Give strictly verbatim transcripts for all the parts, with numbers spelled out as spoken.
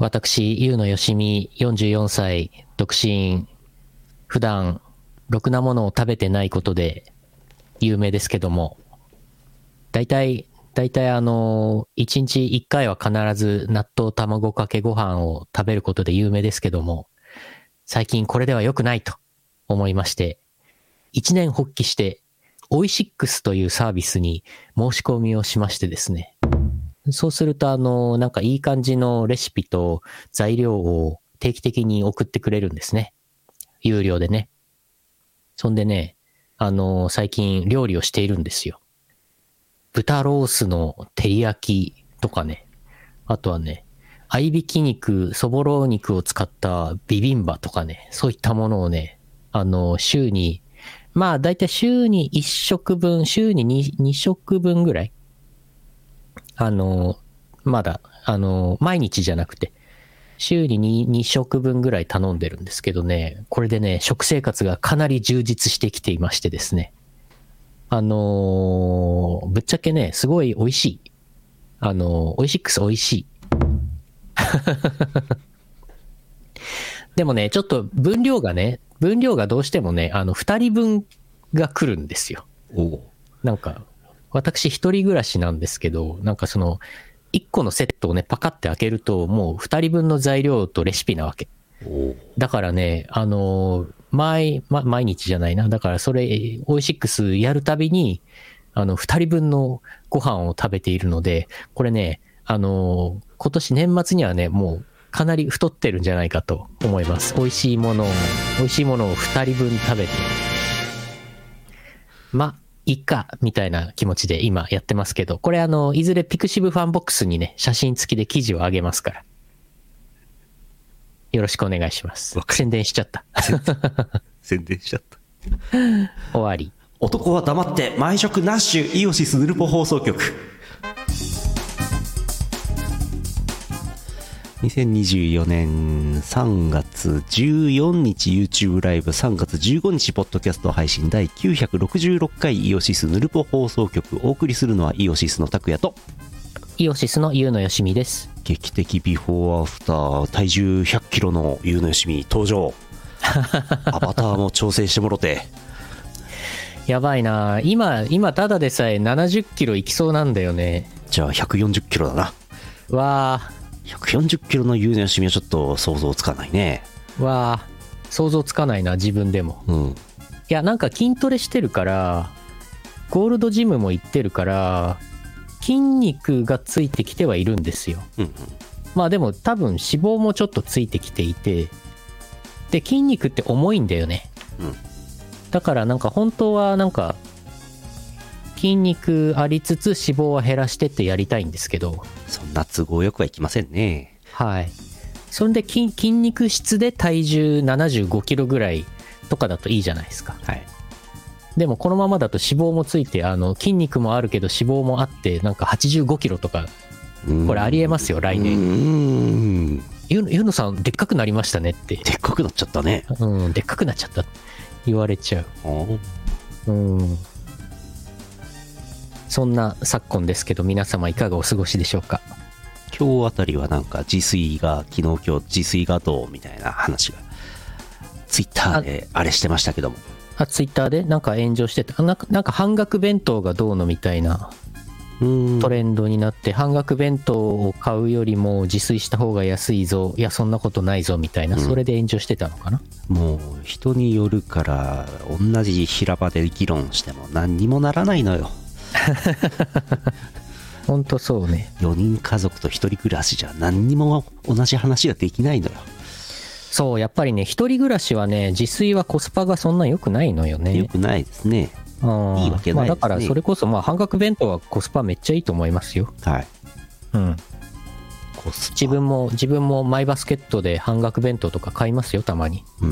私、ゆうのよしみ、よんじゅうよんさい、独身、普段、ろくなものを食べてないことで有名ですけども、大体、大体あの、いちにちいっかいは必ず納豆卵かけご飯を食べることで有名ですけども、最近これでは良くないと思いまして、一年発起して、オイシックスというサービスに申し込みをしましてですね、そうするとあの、なんかいい感じのレシピと材料を定期的に送ってくれるんですね。有料でね。そんでね、あの、最近料理をしているんですよ。豚ロースの照り焼きとかね。あとはね、合いびき肉、そぼろ肉を使ったビビンバとかね。そういったものをね、あの、週に、まあだいたい週にいっしょくぶん、週に 2, 2食分ぐらい。あの、まだ、あの、毎日じゃなくて、週に 2, 2食分ぐらい頼んでるんですけどね、これでね、食生活がかなり充実してきていましてですね、あのー、ぶっちゃけね、すごい美味しい。あのー、オイシックス美味しい。でもね、ちょっと分量がね、分量がどうしてもね、あの、ふたりぶんが来るんですよ。 おなんか、私一人暮らしなんですけど、なんかその、いっこのセットをね、パカって開けると、もうふたりぶんの材料とレシピなわけ。だからね、あの、毎、ま、毎日じゃないな。だからそれ、オイシックスやるたびに、あの、ふたりぶんのご飯を食べているので、これね、あの、今年年末にはね、もうかなり太ってるんじゃないかと思います。美味しいものを、美味しいものをふたりぶん食べて。ま、いっか、みたいな気持ちで今やってますけど、これあの、いずれピクシブファンボックスにね、写真付きで記事を上げますから。よろしくお願いします。宣伝しちゃった。 宣伝しちゃった。 終わり。 男は黙って毎食ナッシュイオシスヌルポ放送局。にせんにじゅうよねんさんがつじゅうよっか YouTube ライブ、さんがつじゅうごにちポッドキャスト配信だいきゅうひゃくろくじゅうろっかいイオシスヌルポ放送局。お送りするのはイオシスの拓也とイオシスのゆうのよしみです。 劇的ビフォーアフター、体重ひゃっキロのゆうのよしみ登場。アバターも調整してもろて。 やばいな、今今ただでさえななじゅっキロいきそうなんだよね。 じゃあひゃくよんじゅっキロだな。 わあ、 ひゃくよんじゅっキロのゆうのよしみはちょっと想像つかないね。 わあ、想像つかないな、自分でも。 うん。 いや、なんか筋トレしてるから、ゴールドジムも行ってるから、筋肉がついてきてはいるんですよ。 うんうん。 まあでも多分脂肪もちょっとついてきていて、で、筋肉って重いんだよね。 うん。 だからなんか本当はなんか、筋肉ありつつ脂肪は減らしてってやりたいんですけど、 そんな都合よくはいきませんね。 はい。それで 筋, 筋肉質で体重ななじゅうごキロぐらいとかだといいじゃないですか。 はい。 でもこのままだと脂肪もついて、あの筋肉もあるけど脂肪もあって、なんかはちじゅうごキロとか、これありえますよ来年。 うーん。 ゆゆのさんでっかくなりましたねって。 でっかくなっちゃったね。 うん、でっかくなっちゃった言われちゃう。うん。そんな昨今ですけど、皆様いかがお過ごしでしょうか。 今日あたりはなんか自炊が昨日今日自炊がどうみたいな話がツイッターであれしてましたけども、 あ、ツイッターでなんか炎上してた。なんかなんか半額弁当がどうのみたいなトレンドになって、半額弁当を買うよりも自炊した方が安いぞ、いやそんなことないぞみたいな、それで炎上してたのかな。 もう人によるから同じ平場で議論しても何にもならないのよ。 ほんとそうね。 よにん家族と一人暮らしじゃ何にも同じ話ができないのよ。 そう、やっぱりね、一人暮らしはね、自炊はコスパがそんな良くないのよね。 良くないですね。 うん、 いいわけないですね。 まあ、だからそれこそまあ半額弁当はコスパめっちゃいいと思いますよ。 はい。 うん。 コスパ。 自分も自分もマイバスケットで半額弁当とか買いますよ、たまに。 うん。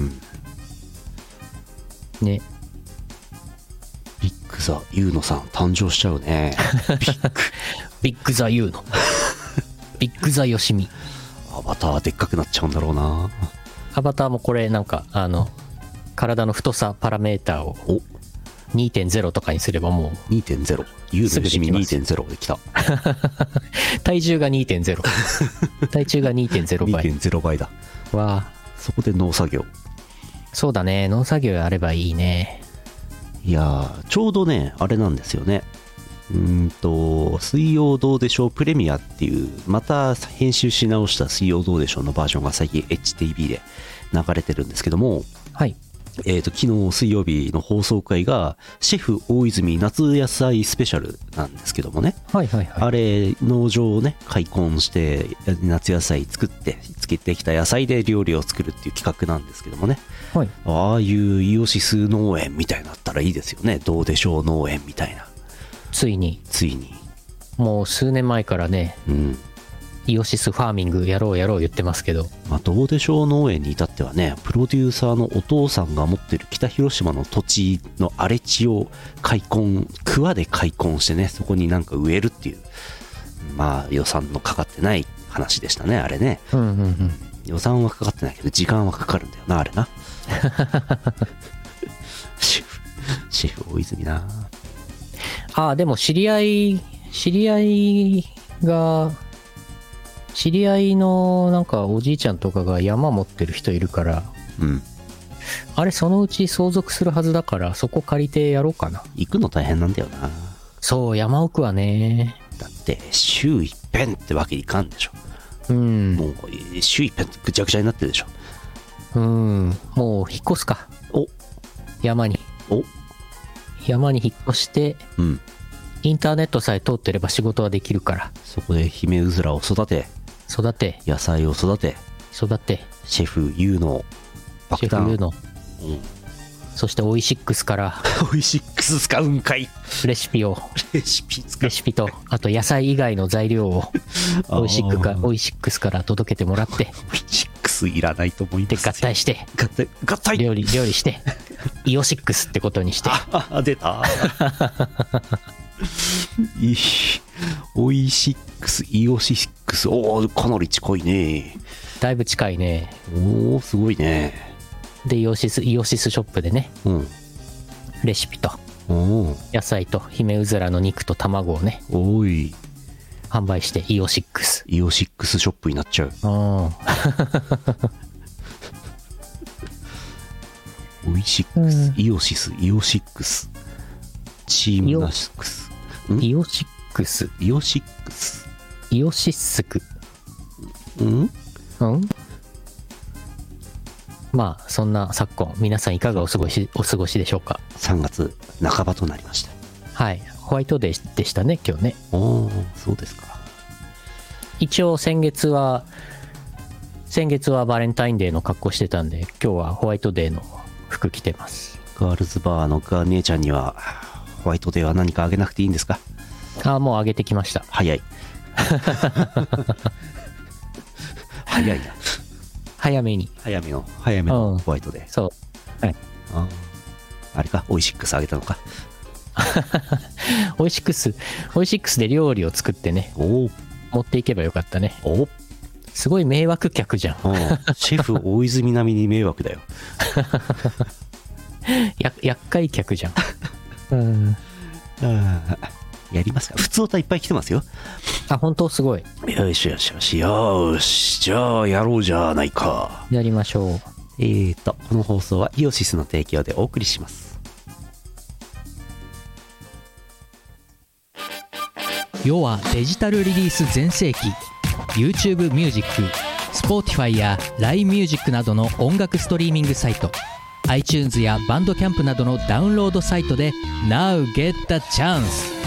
ね。 ビッグザユーノさん誕生しちゃうね。ビッグビッグザユーノ。ビッグザヨシミ。 アバターでっかくなっちゃうんだろうな。 アバターもこれなんかあの体の太さパラメーターをにてんゼロ とかにすればもうにてんゼロ ユーのよしみ にてんゼロ できた。 体重が にてんゼロ 体重が にてんゼロ 倍にてんゼロ 倍だ。 わあ、 そこで農作業。 そうだね、農作業やればいいね。 いやー、ちょうどねあれなんですよね。うーんと水曜どうでしょうプレミアっていうまた編集し直した水曜どうでしょうのバージョンが最近 エイチティーブイ で流れてるんですけども、 はい。 えーと昨日水曜日の放送回がシェフ大泉夏野菜スペシャルなんですけどもね、 はいはいはい。 あれ農場をね開墾して夏野菜作って作ってきた野菜で料理を作るっていう企画なんですけどもね、 はい。 ああいうイオシス農園みたいになったらいいですよね。どうでしょう農園みたいな。 ついに、 ついにもう数年前からね、 うんイオシスファーミングやろうやろう言ってますけど、 まあ、どうでしょう農園に至ってはね、プロデューサーのお父さんが持ってる北広島の土地の荒れ地を開墾、桑で開墾してね、そこになんか植えるっていう、まあ予算のかかってない話でしたね、あれね。 うんうんうん。 予算はかかってないけど、時間はかかるんだよな、あれな。シェフ、シェフ大泉な。 ああ、でも知り合い、知り合いが、知り合いのなんかおじいちゃんとかが山持ってる人いるから、 うん。 あれそのうち相続するはずだから、そこ借りてやろうかな。 行くの大変なんだよな。 そう、山奥はね。 だって、週一遍ってわけにいかんでしょ。 うん。 もう、週一遍ぐちゃぐちゃになってるでしょ。 うん。もう引っ越すか。 お山に。 お山に引っ越して、 うん。 インターネットさえ通ってれば仕事はできるから。 そこでヒメウズラを育て、 育て、 野菜を育て、 育て、 シェフ U のシェフ U の、そしてオイシックスからオイシックス使うんかい。 レシピを、 レシピ使う。 レシピと、あと野菜以外の材料をオイシックか、オイシックスから届けてもらって、 オイシックスいらないと思いで、 ます。 合体して、 合体、合体料理、料理して、イオシックスってことにして。 あ、あ出た。いい。オイシックス、イオシックス。おお、かなり近いね。 だいぶ近いね。 おお、すごいね。 で、イオシス、イオシスショップでね、 うん。 レシピと、 おお。 野菜と、ヒメウズラの肉と卵をね、 おい。 販売して、イオシックス。 イオシックスショップになっちゃう。 うん。 オイシックス、イオシス、イオシックス。チームナシックス。 イオシックス。 イオシックス。 イオシッスク。 うんうんまあ、そんな昨今、皆さんいかがお過ごし、お過ごしでしょうか。 さんがつなかばとなりました。 はい。ホワイトデーでしたね、今日ね。 おお、そうですか。 一応先月は、先月はバレンタインデーの格好してたんで、今日はホワイトデーの服着てます。 ガールズバーのガー姉ちゃんには、ホワイトデーは何かあげなくていいんですか？ ああ、もうあげてきました。 早い。早いな。 早めに。 早めの、早めのホワイトデー。 そう。はい。 ああれか、オイシックスあげたのか。 オイシックス、オイシックスで料理を作ってね、 お持っていけばよかったね。 おすごい迷惑客じゃん。 シェフ大泉並みに迷惑だよ。 や厄介客じゃん。うんあやりますか。普通歌いっぱい来てますよ。 あ、本当すごい。 よしよしよしよし、じゃあやろうじゃないか。 やりましょう。 えーとこの放送はイオシスの提供でお送りします。 世はデジタルリリース全盛期。 YouTube ミュージック、Spotify や ライン ミュージックなどの音楽ストリーミングサイト、 iTunes やバンドキャンプなどのダウンロードサイトで Now get the chance。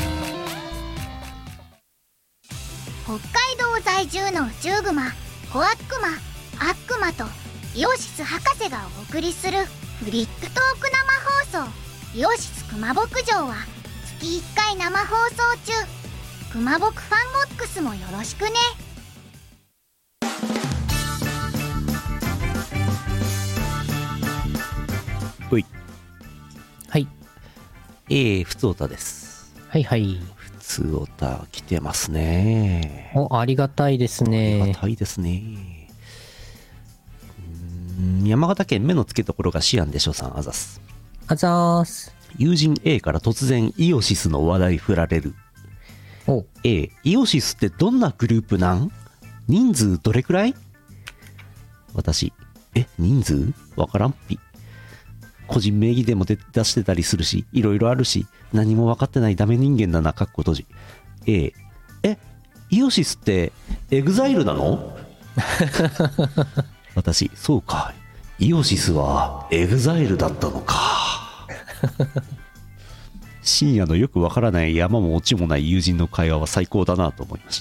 北海道在住の宇宙グマコアックマアックマとイオシス博士がお送りするフリックトーク生放送、イオシスクマ牧場は月いっかい生放送中。クマ牧ファンボックスもよろしくね。 ほい。 はい。 えー、ふつおたです。 はいはい。 ふつおた来てますね。 お、ありがたいですありねが。たいですね。うーん山形県目の付けどころがシアンでしょさん、あざす。 あざーす。 友人 A から突然イオシスの話題振られる。 お A、イオシスってどんなグループなん？人数どれくらい？私、え、人数？わからんぴ。個人名義でも出してたりするし、いろいろあるし、何も分かってないダメ人間だな、かっこ閉じ。A、え、イオシスってエグザイルなの？私、そうか。イオシスはエグザイルだったのか。深夜のよくわからない山も落ちもない友人の会話は最高だなと思いました。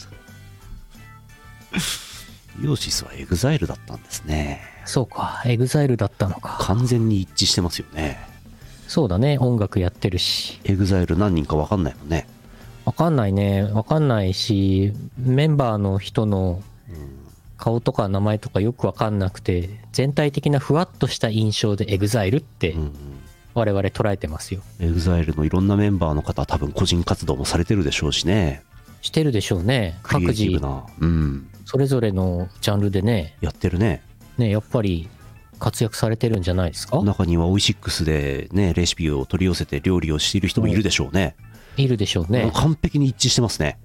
イオシスはエグザイルだったんですね。 そうか、エグザイルだったのか。 完全に一致してますよね。 そうだね、音楽やってるし。 エグザイル何人かわかんないもんね。 わかんないね、わかんないし、メンバーの人の顔とか名前とかよくわかんなくて、全体的なふわっとした印象でエグザイルってうん、うん、 我々捉えてますよ。 エグザイルのいろんなメンバーの方、多分個人活動もされてるでしょうしね。 してるでしょうね。 クリエ各自イティブな、うん、 それぞれのジャンルでね、 やってるね。 ね、やっぱり活躍されてるんじゃないですか。 中にはオイシックスでね、レシピを取り寄せて料理をしている人もいるでしょうね。 いるでしょうもうね。 完璧に一致してますね。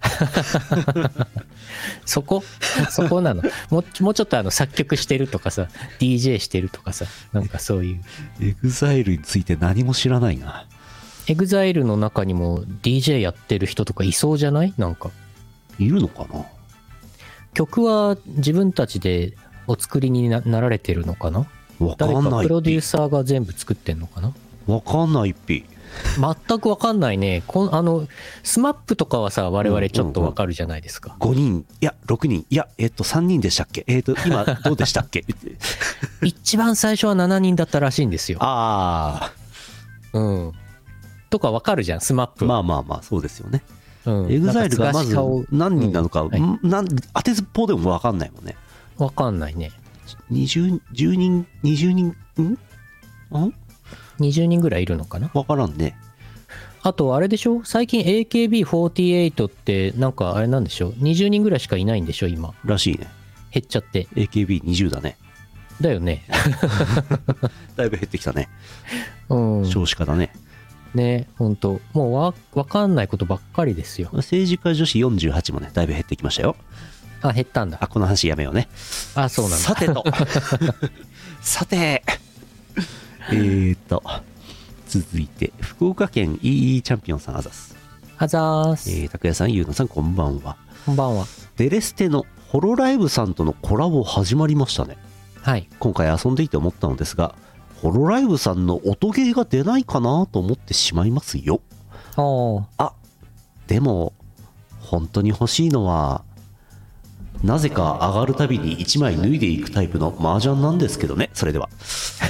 そこそこなの。もうもうちょっとあの作曲してるとかさ、 ディージェー してるとかさ、なんかそういう。 エグザイルについて何も知らないな。 エグザイルの中にも ディージェー やってる人とかいそうじゃない？なんかいるのかな。 曲は自分たちでお作りに な, なられてるのかな。 わか誰んないっかプロデューぴ。 サーが全部作ってんのかな。 わかんないっぴ。 全くわかんないね。こんあのスマップとかはさ、我々ちょっとわかるじゃないですか。 ごにん、いやろくにん、いやえっとさんにんでしたっけ、えっと今どうでしたっけ。 一番最初はしちにんだったらしいんですよ。 あうん。とかわかるじゃん、スマップ。 あ、まあまあまあそうですよね。 うん、 エグザイルがまず何人なのか、 うんはいんなん当てずっぽうでもわかんないもんね。 わかんないね。 にじゅう、じゅうにん、にじゅうにん、んあにじゅうにんぐらいいるのかな。 わからんね。 あとあれでしょ、最近 エーケービーフォーティーエイト ってなんかあれなんでしょ、にじゅうにんぐらいしかいないんでしょ今。 らしいね。 減っちゃって。 エーケービーにじゅう だね。 だよね。 だいぶ減ってきたね。 うん少子化だね。 ね、ほんともうわわかんないことばっかりですよ。 政治家女子よんじゅうはちもね、だいぶ減ってきましたよ。 あ、減ったんだ。 あ、この話やめようね。 あ、そうなんだ。 さてと。さて。えーと、続いて、福岡県 イーイー チャンピオンさんあざす。 あざーす。 えー、拓也さん、ゆうなさん、こんばんは。 こんばんは。 デレステのホロライブさんとのコラボ始まりましたね。 はい。 今回遊んでいて思ったのですが、ホロライブさんの音ゲーが出ないかなと思ってしまいますよ。 あーあ、でも、本当に欲しいのは、なぜか上がるたびにいちまい脱いでいくタイプの麻雀なんですけどね、それでは。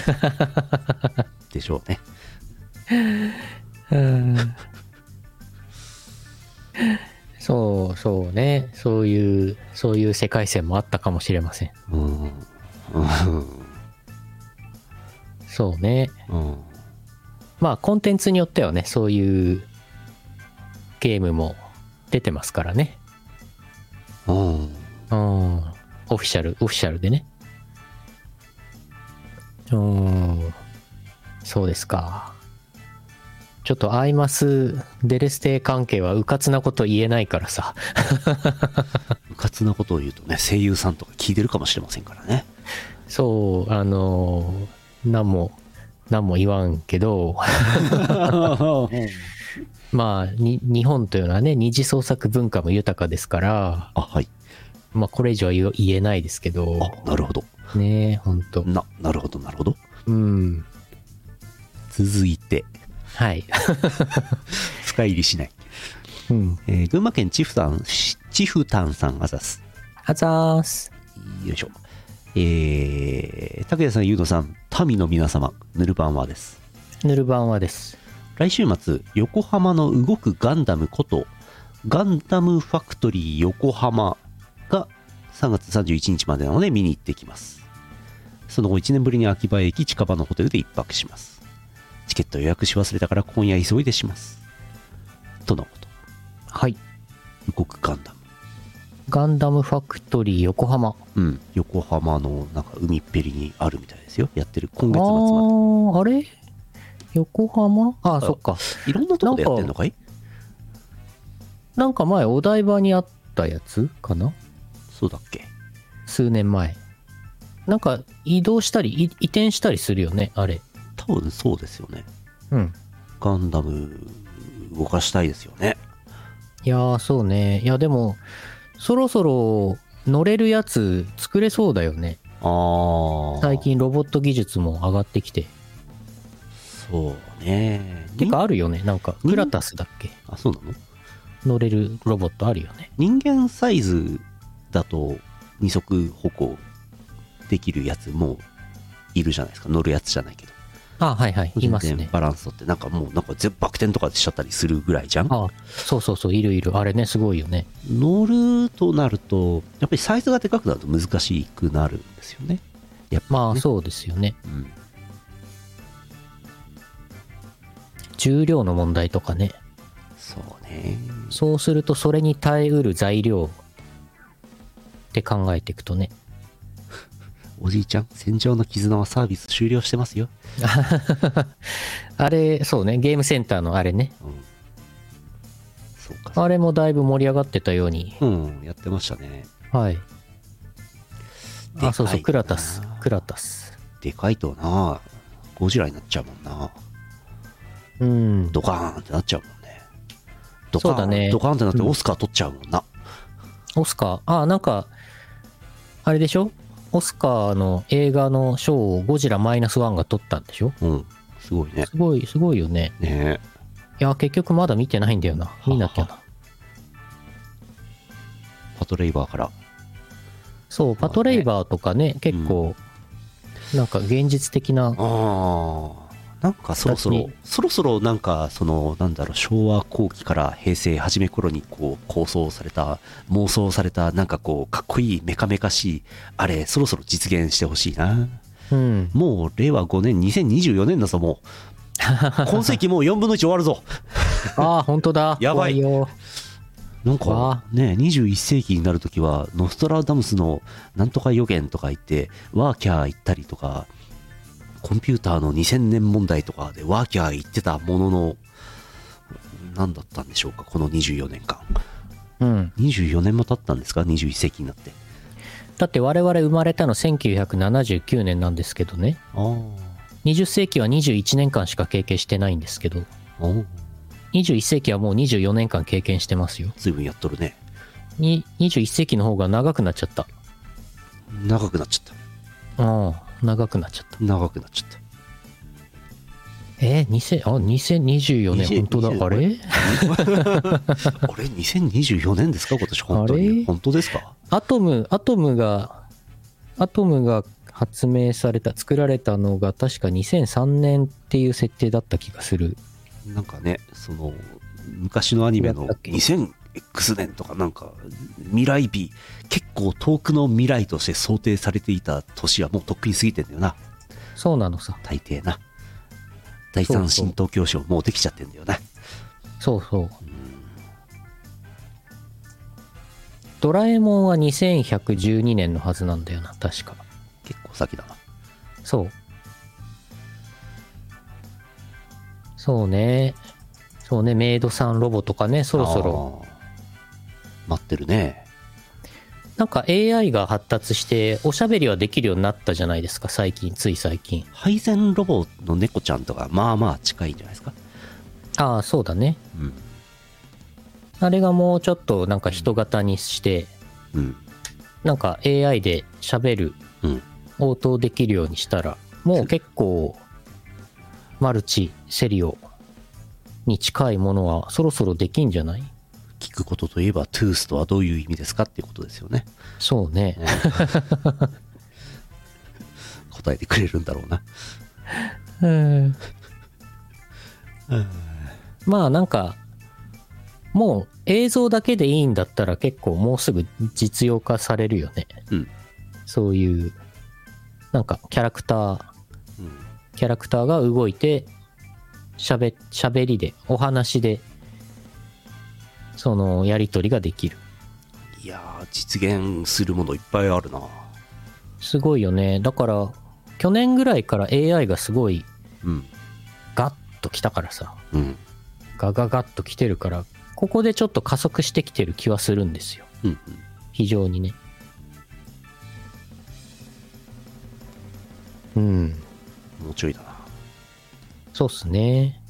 でしょうね。 うんそうそうね、そういうそういう世界線もあったかもしれません。 うん。うん。 そうね。 うん。 まあコンテンツによってはね、そういうゲームも出てますからね。 うん。 うん。オフィシャルオフィシャルでね。うん。そうですか。ちょっとアイマスデレステ関係はうかつなこと言えないからさ。 うかつなことを言うとね、声優さんとか聞いてるかもしれませんからね。 そうあの何も何も言わんけどまあに日本というのはね、二次創作文化も豊かですから、 あ、はい。 まあこれ以上は言言えないですけどあ、なるほど。 ねえ、ほんと。 な、なるほど、なるほど。 うん。 続いて、 はい。 深入りしない。 うん。 えー群馬県チフタン、チフタンさんあざす。 あざーす。 よいしょ。えー、拓也さん、ゆうのさん、民の皆様、ヌルバンワです。 ヌルバンワです。 来週末、横浜の動くガンダムこと、ガンダムファクトリー横浜がさんがつさんじゅういちにちまでなので見に行ってきます。その後いちねんぶりに秋葉駅近場のホテルで一泊します。チケット予約し忘れたから今夜急いでします。とのこと。 はい。 動くガンダム。 ガンダムファクトリー横浜。 うん。横浜のなんか海っぺりにあるみたいですよ。やってる今月あ末まで。 ー、あれ横浜ああ、 あそっか。 いろんなとこでやってんのかい？ なんか前、お台場にあったやつかな、 そうだっけ？ 数年前。なんか移動したり、い移転したりするよね、あれ。 多分そうですよね。 うん。 ガンダム動かしたいですよね。 いやー、そうね。いや、でも、そろそろ乗れるやつ作れそうだよね。 ああ。 最近ロボット技術も上がってきて。 そうね。 てかあるよね。なんか、クラタスだっけ？ あ、そうなの？ 乗れるロボットあるよね。 人間サイズだと二足歩行できるやつもいるじゃないですか。乗るやつじゃないけど。 あ、はいはい。いますね。 バランスとってなんかもうなんか全バク転とかしちゃったりするぐらいじゃん。 あ、そうそうそう、いるいる。あれね、すごいよね。 乗るとなるとやっぱりサイズがでかくなると難しくなるんですよね。やっぱりね、 まあそうですよね。 うん、 重量の問題とかね。 そうね。 そうするとそれに耐えうる材料って考えていくとね。 おじいちゃん、戦場の絆はサービス終了してますよ。 あれ、そうね、ゲームセンターのあれね。 うん、そうか。 あれもだいぶ盛り上がってたように。 うん、やってましたね。 はい。あ、そうそう、 でかいクラタス。クラタス。 でかいとな、ゴジラになっちゃうもんな。 うん。 ドカーンってなっちゃうもんね。ドカーン、 そうだねドカーンってなってオスカー取っちゃうもんな。 オスカー、あ、なんか、あれでしょ？オスカーの映画の賞をゴジラマイナスワンが取ったんでしょ？ うん。すごいね。 すごい、すごいよね。 ねいや、結局まだ見てないんだよな。見なきゃな。 パトレイバーから。 そう、パトレイバーとかね、結構、なんか現実的な、 ああ。なんかそろそろ形に、 そろそろなんか、その、なんだろう、昭和後期から平成初め頃にこう、構想された、妄想された、なんかこう、かっこいい、メカメカしい、あれ、そろそろ実現してほしいな。 うん。 もう、令和ごねん、にせんにじゅうよねんだぞ、もう。今世紀もうよんぶんのいち終わるぞ。 ああ、本当だ。 やばい怖よ。 なんかね、にじゅういっ世紀になるときは、ノストラダムスのなんとか予言とか言って、ワーキャー言ったりとか、コンピューターのにせんねん問題とかでワーキャー言ってたものの、何だったんでしょうか、このにじゅうよねんかん。 うん。 にじゅうよねんも経ったんですか、にじゅういっ世紀になって。 だって我々生まれたのせんきゅうひゃくななじゅうきゅうねんなんですけどね。 ああ。 にじゅっ世紀はにじゅういちねんかんしか経験してないんですけど、 おにじゅういっ世紀はもうにじゅうよねんかん経験してますよ。 ずいぶんやっとるね。 ににじゅういっ世紀の方が長くなっちゃった。 長くなっちゃった。 ああ、長くなっちゃった。 長くなっちゃった。 えー、にせんあにせんにじゅうよねん、本当だ。あれあれにせんにじゅうよねんですか、今年。本当あれに。本当ですか。 アトム、アトムが、アトムが発明された、作られたのが確かにせんさんねんっていう設定だった気がする。 なんかね、その昔のアニメの にせんエックス 年とか、なんか未来日、結構遠くの未来として想定されていた年はもうとっくに過ぎてんだよな。 そうなのさ。 大抵な。第三神道教師もうできちゃってんだよな。 そうそう。ドラえもんはにせんひゃくじゅうにねんのはずなんだよな、確か。 結構先だな。 そう。そうね。そうね、メイドさんロボとかね、そろそろ。 待ってるね。 なんか エーアイ が発達しておしゃべりはできるようになったじゃないですか、最近、つい最近。 配膳ロボの猫ちゃんとかまあまあ近いんじゃないですか。 ああ、そうだね。 うん。 あれがもうちょっとなんか人型にして、 うん。 なんか エーアイ で喋る、 うん。 応答できるようにしたら、もう結構マルチセリオに近いものはそろそろできんじゃない？ 聞くことといえばトゥースとはどういう意味ですかっていうことですよね。 そうね。 答えてくれるんだろうな。 うんまあなんかもう映像だけでいいんだったら結構もうすぐ実用化されるよね。 うん。 そういうなんかキャラクター、 うん、 キャラクターが動いてしゃべ、しゃべりでお話でそのやり取りができる。 いやー、実現するものいっぱいあるな。 すごいよね。だから去年ぐらいから エーアイ がすごいうん。 ガッと来たからさ、 うんガガガッと来てるから、ここでちょっと加速してきてる気はするんですよ。 うんうん非常にね。うん。 もうちょいだな。 そうっすね。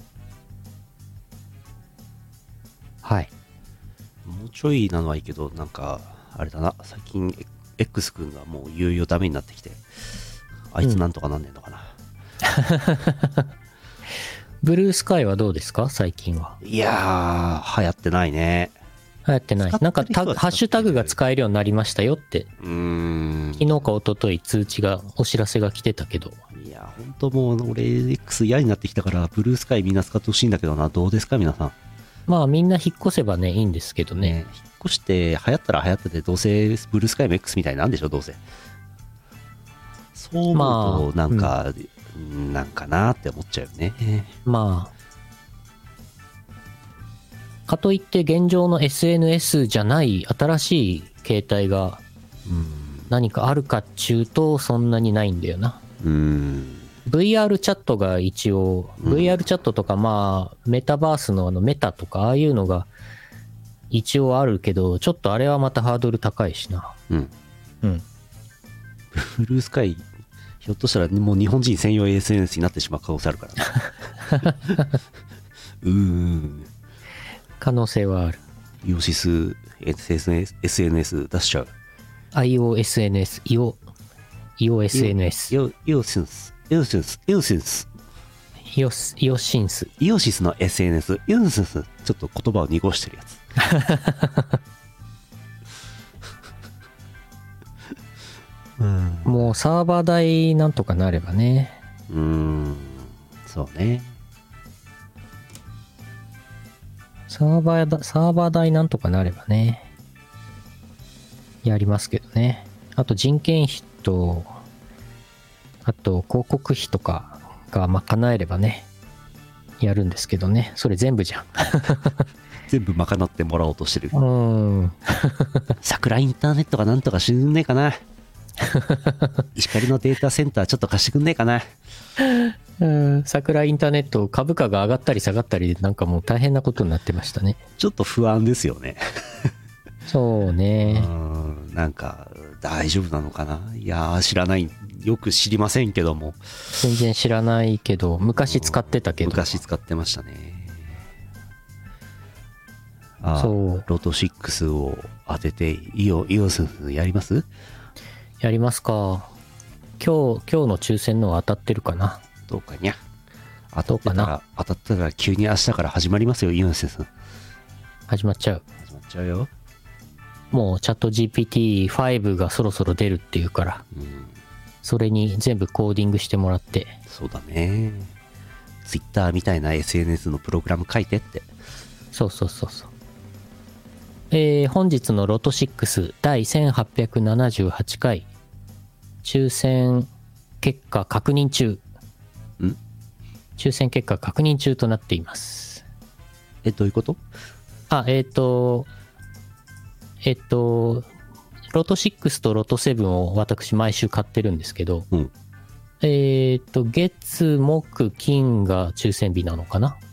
はい。 もうちょいなのはいいけど、なんかあれだな、最近 X 君がもういよいよダメになってきて、あいつなんとかなんねんのかな、 うん、ブルースカイはどうですか最近は。 いやー流行ってないね。 流行ってない。なんかタグハッシュタグが使えるようになりましたよって、 うーん昨日か一昨日通知がお知らせが来てたけど、 いや本当もう俺 X 嫌になってきたからブルースカイみんな使ってほしいんだけどな。どうですか皆さん。 まあみんな引っ越せばねいいんですけどね。 ね引っ越して流行ったら流行ってて、どうせブルースカイも X みたいなんでしょどうせ。そう思うとなんか、まあうん、なんかなって思っちゃうよね。 まあかといって現状の エスエヌエス じゃない新しい形態が何かあるかっちゅうとそんなにないんだよな。 うんブイアール チャットが一応、うん、ブイアール チャットとかまあメタバースのあのメタとかああいうのが一応あるけど、ちょっとあれはまたハードル高いしな。 うんうんブルースカイひょっとしたらもう日本人専用 エスエヌエス になってしまう可能性あるからうーん可能性はある。 イオシス エスエヌエス, エスエヌエス 出しちゃう。 アイオーエスエヌエス イオイオ エスエヌエスイオイオシスイオシスイオシスイオスイオシンスイオシスの エスエヌエス イオシス、ちょっと言葉を濁してるやつうんもうサーバー代なんとかなればね。 うーんそうね。 サーバーだサーバー代なんとかなればねやりますけどね。あと人件費とあと広告費とかが賄えればねやるんですけどね。それ全部じゃん全部賄ってもらおうとしてる。 うーん桜インターネットがなんとかしてくんねえかな石狩のデータセンターちょっと貸してくんねえかなうん桜インターネット株価が上がったり下がったりでなんかもう大変なことになってましたね。 ちょっと不安ですよねそうね。 うんなんか大丈夫なのかな。いやー知らない、よく知りませんけども。 全然知らないけど昔使ってたけど。 昔使ってましたね。あそうロトろくを当ててイオイオスやります？ やりますか。今日今日の抽選のは当たってるかな。 どうかにゃ。当たってたら当たったら急に明日から始まりますよイオスさん。 始まっちゃう。 始まっちゃうよ。 もうチャット ジーピーティーファイブ がそろそろ出るっていうから、うん、それに全部コーディングしてもらって。 そうだね。ツイッターみたいな エスエヌエス のプログラム書いてって。 そうそうそうそう。えー、本日のロトろくだいせんはっぴゃくななじゅうはちかい抽選結果確認中。 ん？ 抽選結果確認中となっています。 え、どういうこと？ あ、えっと、えっと、ロトろくとロトななを私毎週買ってるんですけど、 うん、 えっと、月、木、金が抽選日なのかな。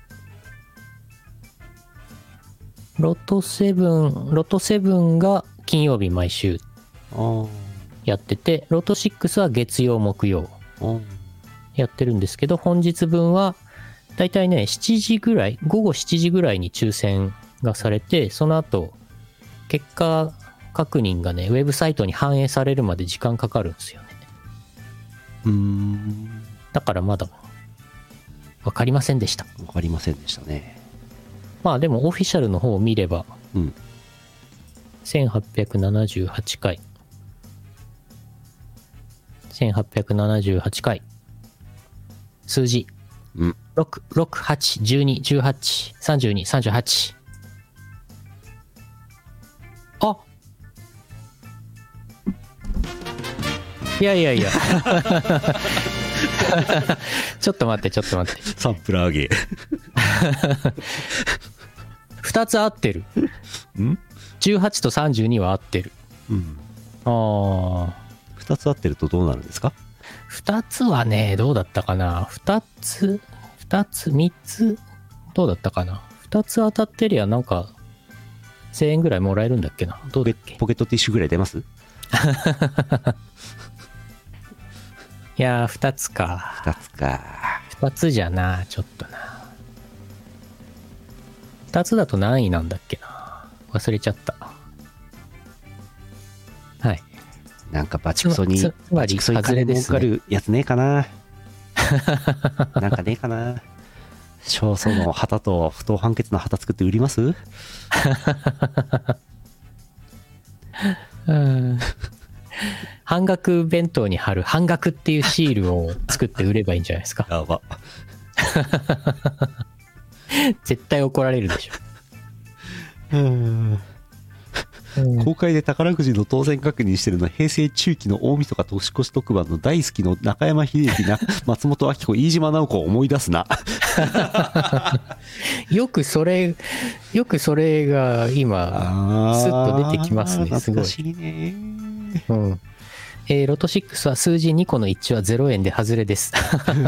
ロトなな、ロトななが金曜日毎週やってて、ロトろくは月曜、木曜やってるんですけど、本日分はだいたいね、しちじぐらい、午後しちじぐらいに抽選がされて、その後、結果確認がね、ウェブサイトに反映されるまで時間かかるんですよね。 うーん。 だからまだわかりませんでした。 わかりませんでしたね。 まあでもオフィシャルの方を見れば、 うん、 せんはっぴゃくななじゅうはちかいせんはっぴゃくななじゅうはちかい数字、 うん、 ろく、ろく、はち、じゅうに、じゅうはち、さんじゅうに、さんじゅうはち。あ、いやいやいやちょっと待ってちょっと待ってサンプラーゲーふたつ合ってる。 んじゅうはちとさんじゅうには合ってる。 うん。 ああ。 ふたつ合ってるとどうなるんですか？ ふたつはね、どうだったかな。ふたつ、 ふたつ、みっつ、どうだったかな。ふたつ当たってりゃなんか、せんえんぐらいもらえるんだっけな。どうだっけ。 ポケットティッシュぐらい出ます？ いやー、ふたつか。 ふたつか。 ふたつじゃな、ちょっとな。ふたつだと何位なんだっけな。忘れちゃった。はい。 なんかバチクソに、 つつまりバチクソに金儲かるやつねえかな。なんかねえかな。勝訴の旗と不当判決の旗作って売ります？ うん半額弁当に貼る半額っていうシールを作って売ればいいんじゃないですか。 やば。 絶対怒られるでしょ。 うん公開で宝くじの当選確認してるのは平成中期の大晦日年越し特番の大好きの中山秀幸な松本明子飯島直子を思い出すな。よくそれよくそれが今スッと出てきますね。すごい。 懐かしいね。 うん。えー、ロトろくは数字にこの一致はゼロえんで外れです。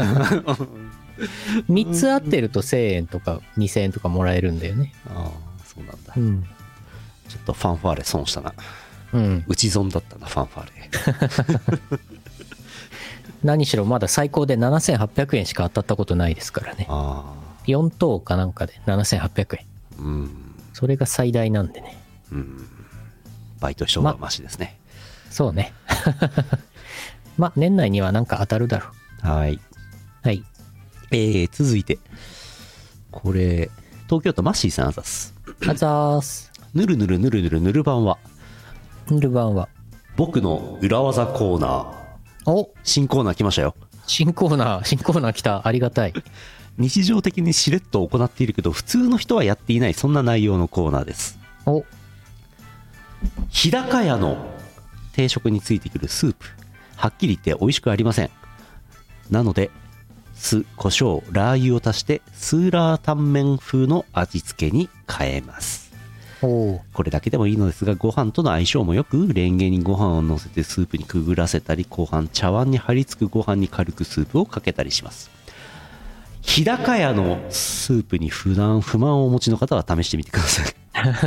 みっつ合ってるとせんえんとかにせんえんとかもらえるんだよね。 ああ、そうなんだ。 うん。 ちょっとファンファーレ損したな。 うん。 打ち損だったな、ファンファーレ。 何しろまだ最高でななせんはっぴゃくえんしか当たったことないですからね。 ああ。 よん等かなんかでななせんはっぴゃくえん。 うん。 それが最大なんでね。 うん。バイトしとがましですね。 ま、そうね。まあ、年内にはなんか当たるだろう。はい。 はい。 えー、続いて。これ、東京都マッシーさんあざす。 あざーす。 ぬるぬるぬるぬるぬる版はぬる版は僕の裏技コーナー。 お新コーナー来ましたよ。 新コーナー、新コーナー来た。ありがたい。 日常的にしれっと行っているけど、普通の人はやっていない、そんな内容のコーナーです。 お日高屋の定食についてくるスープ。はっきり言って美味しくありません。なので、酢、胡椒、ラー油を足してスーラータンメン風の味付けに変えます。 おこれだけでもいいのですが、ご飯との相性もよく、レンゲにご飯を乗せてスープにくぐらせたり、後半茶碗に張り付くご飯に軽くスープをかけたりします。日高屋のスープに普段不満をお持ちの方は試してみてください。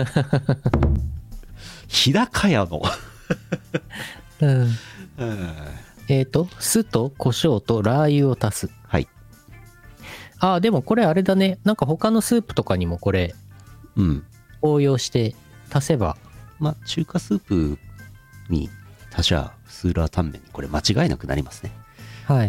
日高屋の、 うん、えっと酢と胡椒とラー油を足す。 はい。 ああ、でもこれあれだね。なんか他のスープとかにもこれ、 うん。 応用して足せば、 まあ中華スープに足しゃスーラータンメンにこれ間違いなくなりますね。 はい。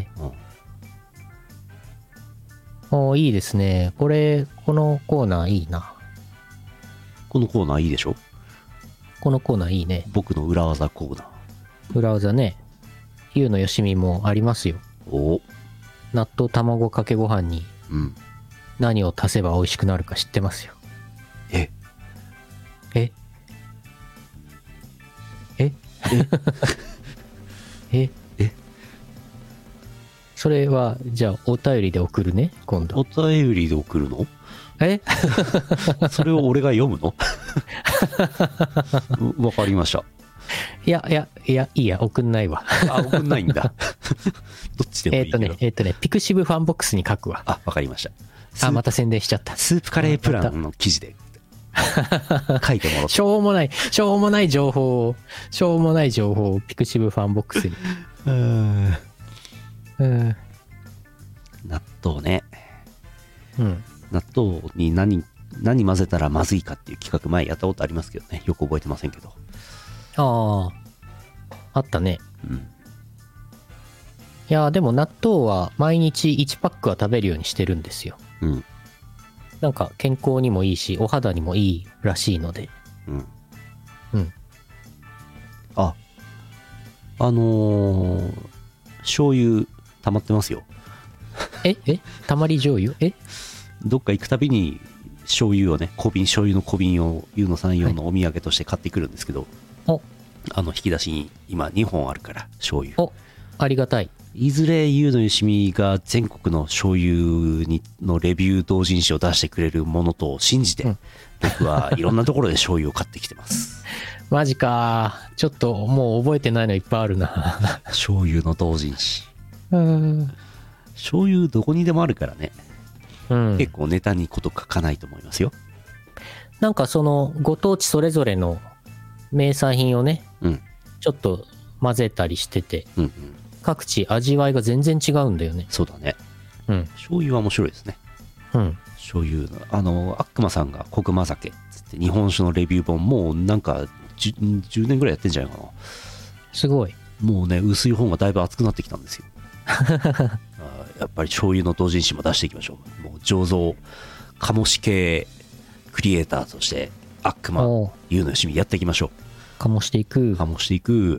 うん、おいいですね。これこのコーナーいいな。 このコーナーいいでしょ。 このコーナーいいね。 僕の裏技コーナー。 裏技ね。ゆうのよしみもありますよ。 お納豆卵かけご飯に何を足せば美味しくなるか知ってますよ。 えええええそれはじゃあお便りで送るね、今度。 お便りで送るの？ えそれを俺が読むの？わかりました。 いやいやいやいいや、送んないわ。 あ、送んないんだ。どっちでもいいけど。 えっとねえっとねピクシブファンボックスに書くわ。 あ、わかりました。 あ、また宣伝しちゃった。 スープカレープランの記事で書いてもらって。 しょうもないしょうもない情報をしょうもない情報をピクシブファンボックスに。うーん。 納豆ね。 うん。 納豆に何何混ぜたらまずいかっていう企画前やったことありますけどね。よく覚えてませんけど。 ああ、あったね。 うん。 いやでも納豆は毎日いちパックは食べるようにしてるんですよ。 うん。 なんか健康にもいいしお肌にもいいらしいので。 うんうん。 ああのー、醤油溜まってますよ。 ええたまり醤油えどっか行くたびに醤油をね、小瓶、醤油の小瓶をゆうのさん用のお土産として買ってくるんですけど、 はい、 あの引き出しに今にほんあるから醤油。 お、ありがたい。 いずれゆうのよしみが全国の醤油にのレビュー同人誌を出してくれるものと信じて、うん、僕はいろんなところで醤油を買ってきてます。 マジか。ちょっともう覚えてないのいっぱいあるな。 醤油の同人誌。 うん。 醤油どこにでもあるからね。 うん。 結構ネタにこと書かないと思いますよ。 なんかそのご当地それぞれの名産品をね、 うん。 ちょっと混ぜたりしてて、 うんうん。 各地味わいが全然違うんだよね。 そうだね。 うん。 醤油は面白いですね。 うん。 醤油の、あの、悪魔さんが国魔酒つって日本酒のレビュー本、もうなんか 10, じゅうねんぐらいやってんじゃないかな。 すごい。 もうね、薄い本がだいぶ厚くなってきたんですよ。あやっぱり醤油の同人誌も出していきましょう。もう醸造、鴨志系クリエイターとして悪魔、ゆうのよしみやっていきましょう。 醸していく。 醸していく。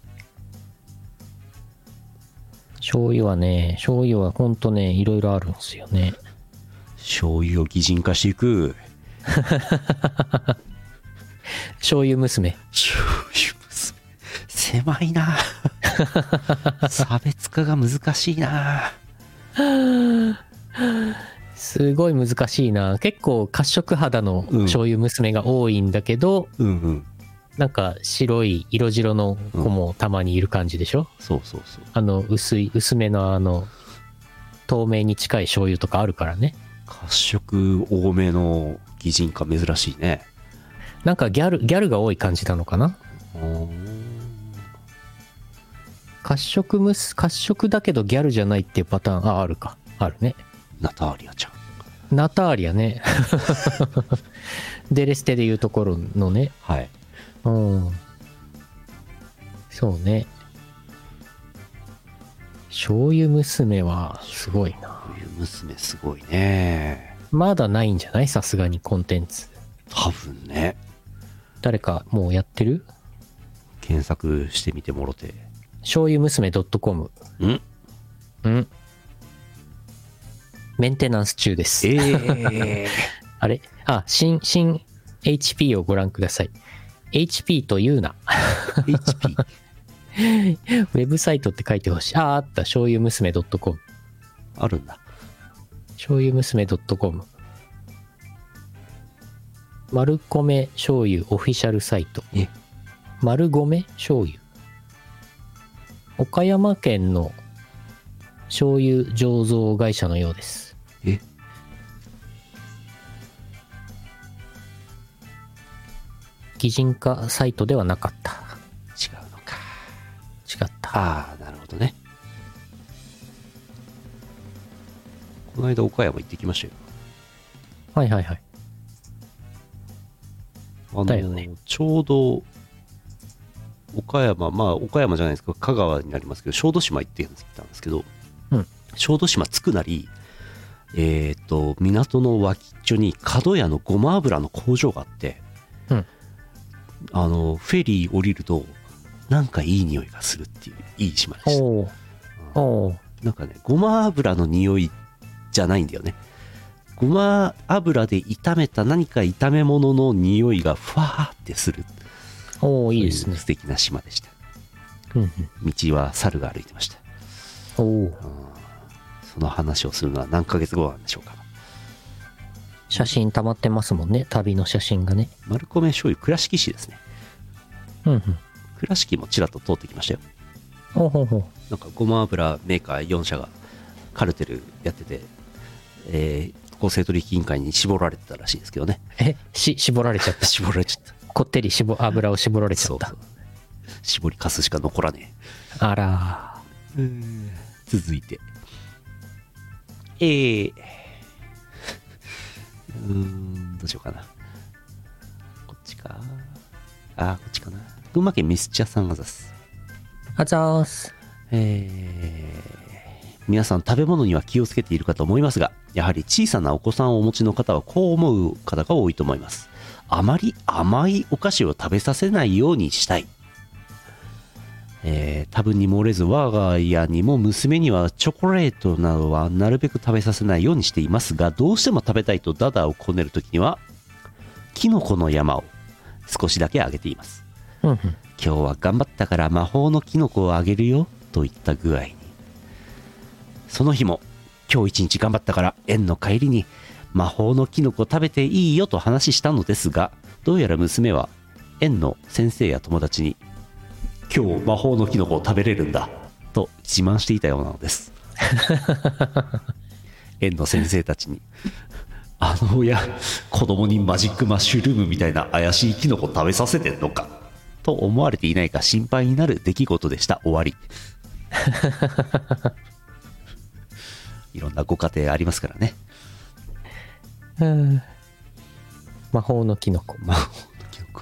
醤油はね、醤油はほんとね、いろいろあるんですよね。 醤油を擬人化していく。 醤油娘。 醤油娘。狭いな。差別化が難しいな。 すごい難しいな。結構褐色肌の醤油娘が多いんだけど、 うんうん、 なんか白い色白の子もたまにいる感じでしょ、うん、 そうそうそう。 あの薄い薄めのあの透明に近い醤油とかあるからね。 褐色多めの擬人化珍しいね。 なんかギャルギャルが多い感じなのかな。褐色むす褐色だけどギャルじゃないっていうパターン、ああるか、あるね。 ナターリアちゃん。 ナターリアね。デレステでいうところのね。 はい。 うん。そうね。醤油娘はすごいな。 醤油娘すごいね。 まだないんじゃない？さすがにコンテンツ。 多分ね。 誰かもうやってる？ 検索してみてもろて。 醤油娘 .com。 ん？ ん？メンテナンス中です。 えー、 あれ？あ、新、新 エイチピー をご覧ください。エイチピー というな。 エイチピー？ ウェブサイトって書いてほしい。あ、あった。醤油娘 .com。 あるんだ。 醤油娘 .com。丸米醤油オフィシャルサイト。 え？ 丸米醤油。岡山県の醤油醸造会社のようです。 え？ 擬人化サイトではなかった。 違うのか。 違った。 ああ、なるほどね。この間岡山行ってきましたよ。 はいはいはい。 あのだよね。 ちょうど岡山、まあ岡山じゃないですか、香川になりますけど、小豆島行ってきたんですけど、 うん、 小豆島着くなり、えっと港の脇っちょに角屋のごま油の工場があって、 うん、 あのフェリー降りるとなんかいい匂いがするっていういい島でした。 おーおーなんかね、ごま油の匂いじゃないんだよね。ごま油で炒めた何か炒め物の匂いがふわーってする。 おお、いいですね。 素敵な島でした。 うんうん、 道は猿が歩いてました。 おお。 その話をするのは何ヶ月後なんでしょうか。 写真溜まってますもんね。旅の写真がね。 丸米醤油倉敷市ですね。 うんうん。 倉敷もちらっと通ってきましたよ。 ほうほうほう。 なんかごま油メーカーよん社がカルテルやってて、えー、公正取引委員会に絞られてたらしいですけどね。 え、し、絞られちゃった。 絞られちゃった。 こってり絞油を絞られちゃった。 そうそう、絞りかすしか残らねえ。あらー。うーん、続いて。えー、うーん、どうしようかな。こっちか。あー、こっちかな。群馬県ミスチャさんがざす。 あざーす。 えー、皆さん食べ物には気をつけているかと思いますが、やはり小さなお子さんをお持ちの方はこう思う方が多いと思います。あまり甘いお菓子を食べさせないようにしたい。えー、多分に漏れず我が家にも娘にはチョコレートなどはなるべく食べさせないようにしていますが、どうしても食べたいとダダをこねるときにはキノコの山を少しだけあげています。 うんうん、 今日は頑張ったから魔法のキノコをあげるよといった具合に。その日も今日一日頑張ったから園の帰りに魔法のキノコ食べていいよと話したのですが、どうやら娘は園の先生や友達に今日魔法のキノコを食べれるんだと自慢していたようなのです。 園の先生たちにあの親子供にマジックマッシュルームみたいな怪しいキノコ食べさせてんのかと思われていないか心配になる出来事でした。終わり。いろんなご家庭ありますからね。 うん魔法のキノコ。 魔法のキノコ。こ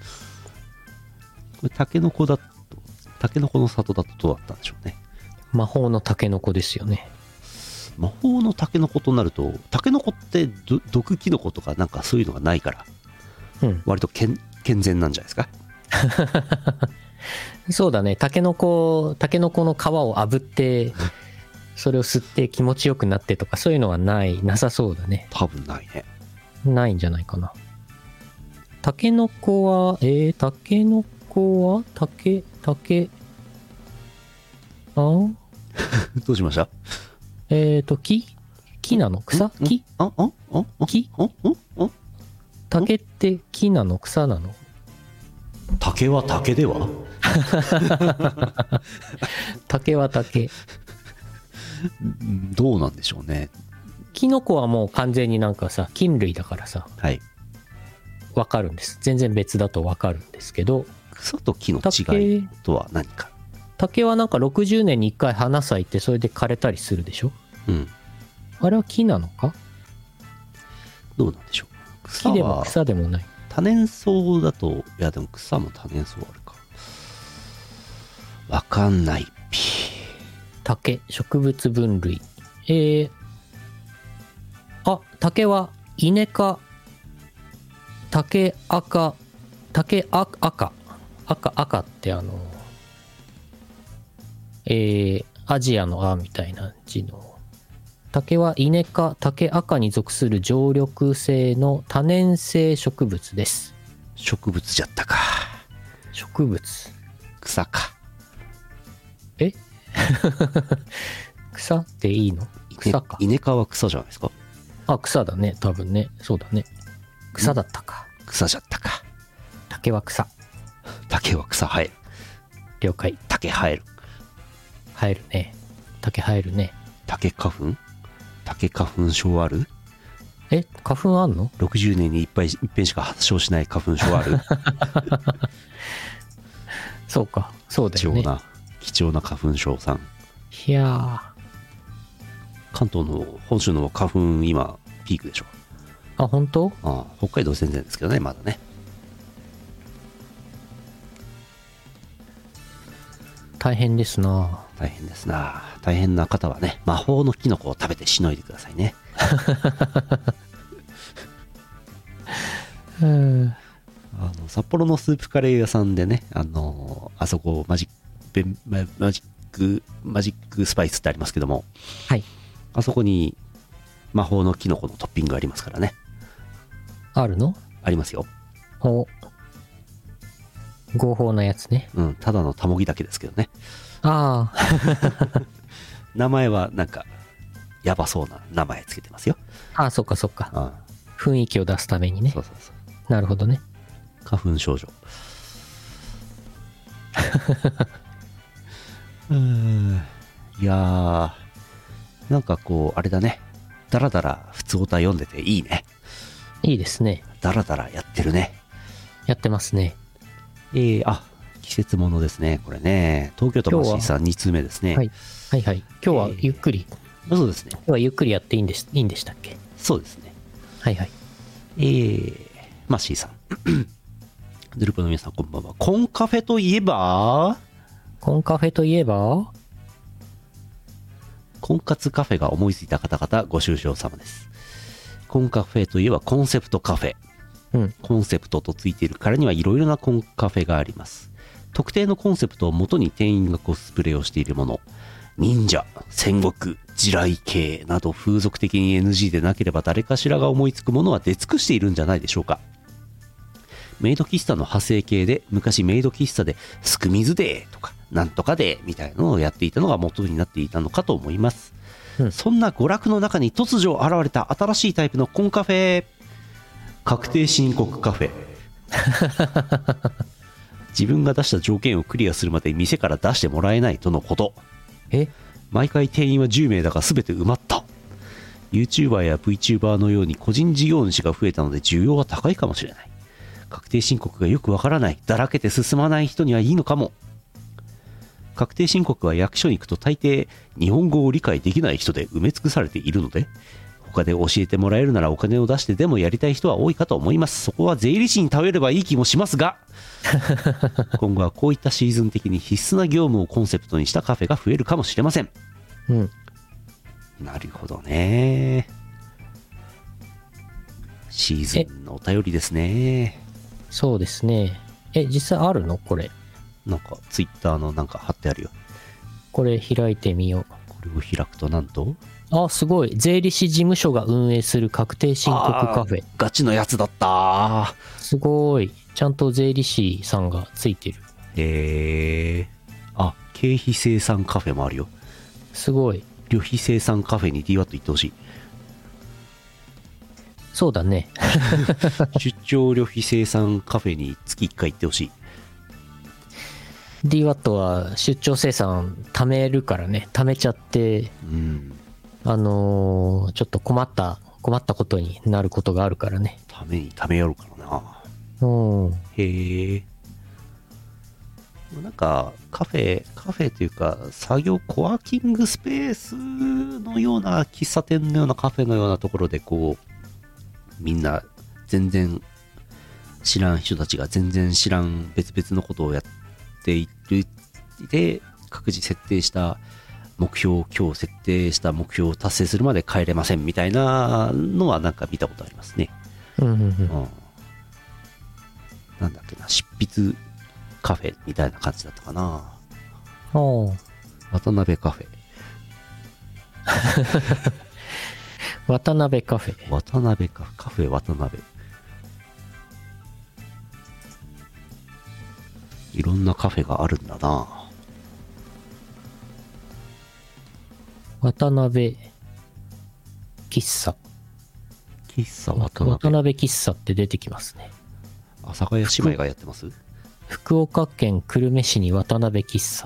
れタケノコだと、タケノコの里だとどうだったんでしょうね。 魔法のタケノコですよね。 魔法のタケノコとなると、タケノコってど毒キノコとかなんかそういうのがないから、 うん、 割と健健全なんじゃないですか。 そうだね。タケノコ、タケノコの皮を炙ってそれを吸って気持ちよくなってとかそういうのはないなさそうだね。 多分ないね。 ないんじゃないかな。タケノコはえー、タケノコはタケタケあどうしました？ えーと木木なの草木ああああ木あああ竹って木なの草なの？ 竹は竹では竹は竹。 どうなんでしょうね。 キノコはもう完全になんかさ菌類だからさ、 はい、 わかるんです。全然別だとわかるんですけど、 草と木の違いとは何か。 竹はなんかろくじゅうねんにいっかい花咲いてそれで枯れたりするでしょ。 うん。 あれは木なのか？ どうなんでしょう。 木でも草でもない。 多年草だと、いやでも草も多年草あるか。わかんないピ。 竹、植物分類。えー、あ、竹は稲科、竹赤、竹赤、赤、赤、赤ってあの、えー、アジアのあみたいな字の。竹は稲科、竹赤に属する常緑性の多年生植物です。 植物じゃったか。 植物。 草か。 え草っていいの？草か。 イネ科は草じゃないですか。 あ、草だね。多分ね。そうだね。草だったか。 草じゃったか。 竹は草。 竹は草生える。 了解。 竹生える。 生えるね。竹生えるね。 竹花粉？竹花粉症ある？ え、花粉あんの？ ろくじゅうねんにいっぱいいっぺんしか発症しない花粉症ある？ そうか。そうだよね。 貴重な貴重な花粉症さん。 いやー、 関東の本州の花粉今ピークでしょ。 あ、本当？ ああ、北海道全然ですけどね、まだね。 大変ですな。 大変ですな。大変な方はね、魔法のキノコを食べてしのいでくださいね。 うんあの札幌のスープカレー屋さんでね、あのあそこマジックママジックマジックスパイスってありますけども、 はい。 あそこに魔法のキノコのトッピングありますからね。 あるの？ ありますよ。 お、合法なやつね。 うん、ただのたもぎだけですけどね。 ああ。 名前はなんかやばそうな名前つけてますよ。 ああ、そっかそっか。 ああ、 雰囲気を出すためにね。 そうそうそう。 なるほどね。 花粉症状。うーん、いやー、なんかこうあれだね。だらだら普通歌読んでていいね。 いいですね。 だらだらやってるね。 やってますね。 えー、あ、季節ものですね。これね。東京都マシーさんに通目ですね。 はい。はいはい。今日はゆっくり。 えー、そうですね。 今日はゆっくりやっていいんでし、いいんでしたっけ？ そうですね。 はいはい。 えー、マッシーさん。ドゥルポの皆さんこんばんは。コンカフェといえばコンカフェといえば婚活カフェが思いついた方々ご愁傷様です。コンカフェといえばコンセプトカフェ。 うん。 コンセプトとついているからにはいろいろなコンカフェがあります。特定のコンセプトをもとに店員がコスプレをしているもの。忍者、戦国、地雷系など風俗的に エヌジー でなければ誰かしらが思いつくものは出尽くしているんじゃないでしょうか。メイド喫茶の派生系で昔メイド喫茶でスクミズデーとかなんとかデーみたいなのをやっていたのが元になっていたのかと思います、うん、そんな娯楽の中に突如現れた新しいタイプのコンカフェ、確定申告カフェ。自分が出した条件をクリアするまで店から出してもらえないとのこと。 え、 毎回定員はじゅうめいだが全て埋まった。 YouTuber や VTuber のように個人事業主が増えたので需要は高いかもしれない。確定申告がよくわからない、だらけて進まない人にはいいのかも。確定申告は役所に行くと大抵日本語を理解できない人で埋め尽くされているので、他で教えてもらえるならお金を出してでもやりたい人は多いかと思います。そこは税理士に頼ればいい気もしますが今後はこういったシーズン的に必須な業務をコンセプトにしたカフェが増えるかもしれません。 うん。 なるほどね。シーズンのお便りですね。 そうですね。え、実際あるのこれ。 なんかツイッターのなんか貼ってあるよ。 これ開いてみよう。 これを開くとなんと、 あ、すごい。税理士事務所が運営する確定申告カフェ。 ガチのやつだった。 すごい。ちゃんと税理士さんがついてる。 へえ。あ、経費生産カフェもあるよ。 すごい。 旅費生産カフェに ディーワット 行ってほしい。 そうだね。 出張旅費生産カフェに月いっかい行ってほしい。 ディーワット は出張生産貯めるからね。貯めちゃって、 うん。 あのー、ちょっと困った、困ったことになることがあるからね。 ためにためやるからな。 うん。 へえ。なんかカフェカフェというか作業コワーキングスペースのような喫茶店のようなカフェのようなところでこうみんな全然知らん人たちが全然知らん別々のことをやっているで、各自設定した目標、今日設定した目標を達成するまで帰れませんみたいなのはなんか見たことありますね。 うんうんうん。 うん、なんだっけな、執筆カフェみたいな感じだったかな。 お渡辺カフェ。 渡辺カフェ。 渡辺カフェ。カフェ渡辺。いろんなカフェがあるんだな。 渡辺喫茶。 喫茶渡辺。 渡辺喫茶って出てきますね。 阿佐ヶ谷姉妹がやってます？ 福岡県久留米市に渡辺喫茶。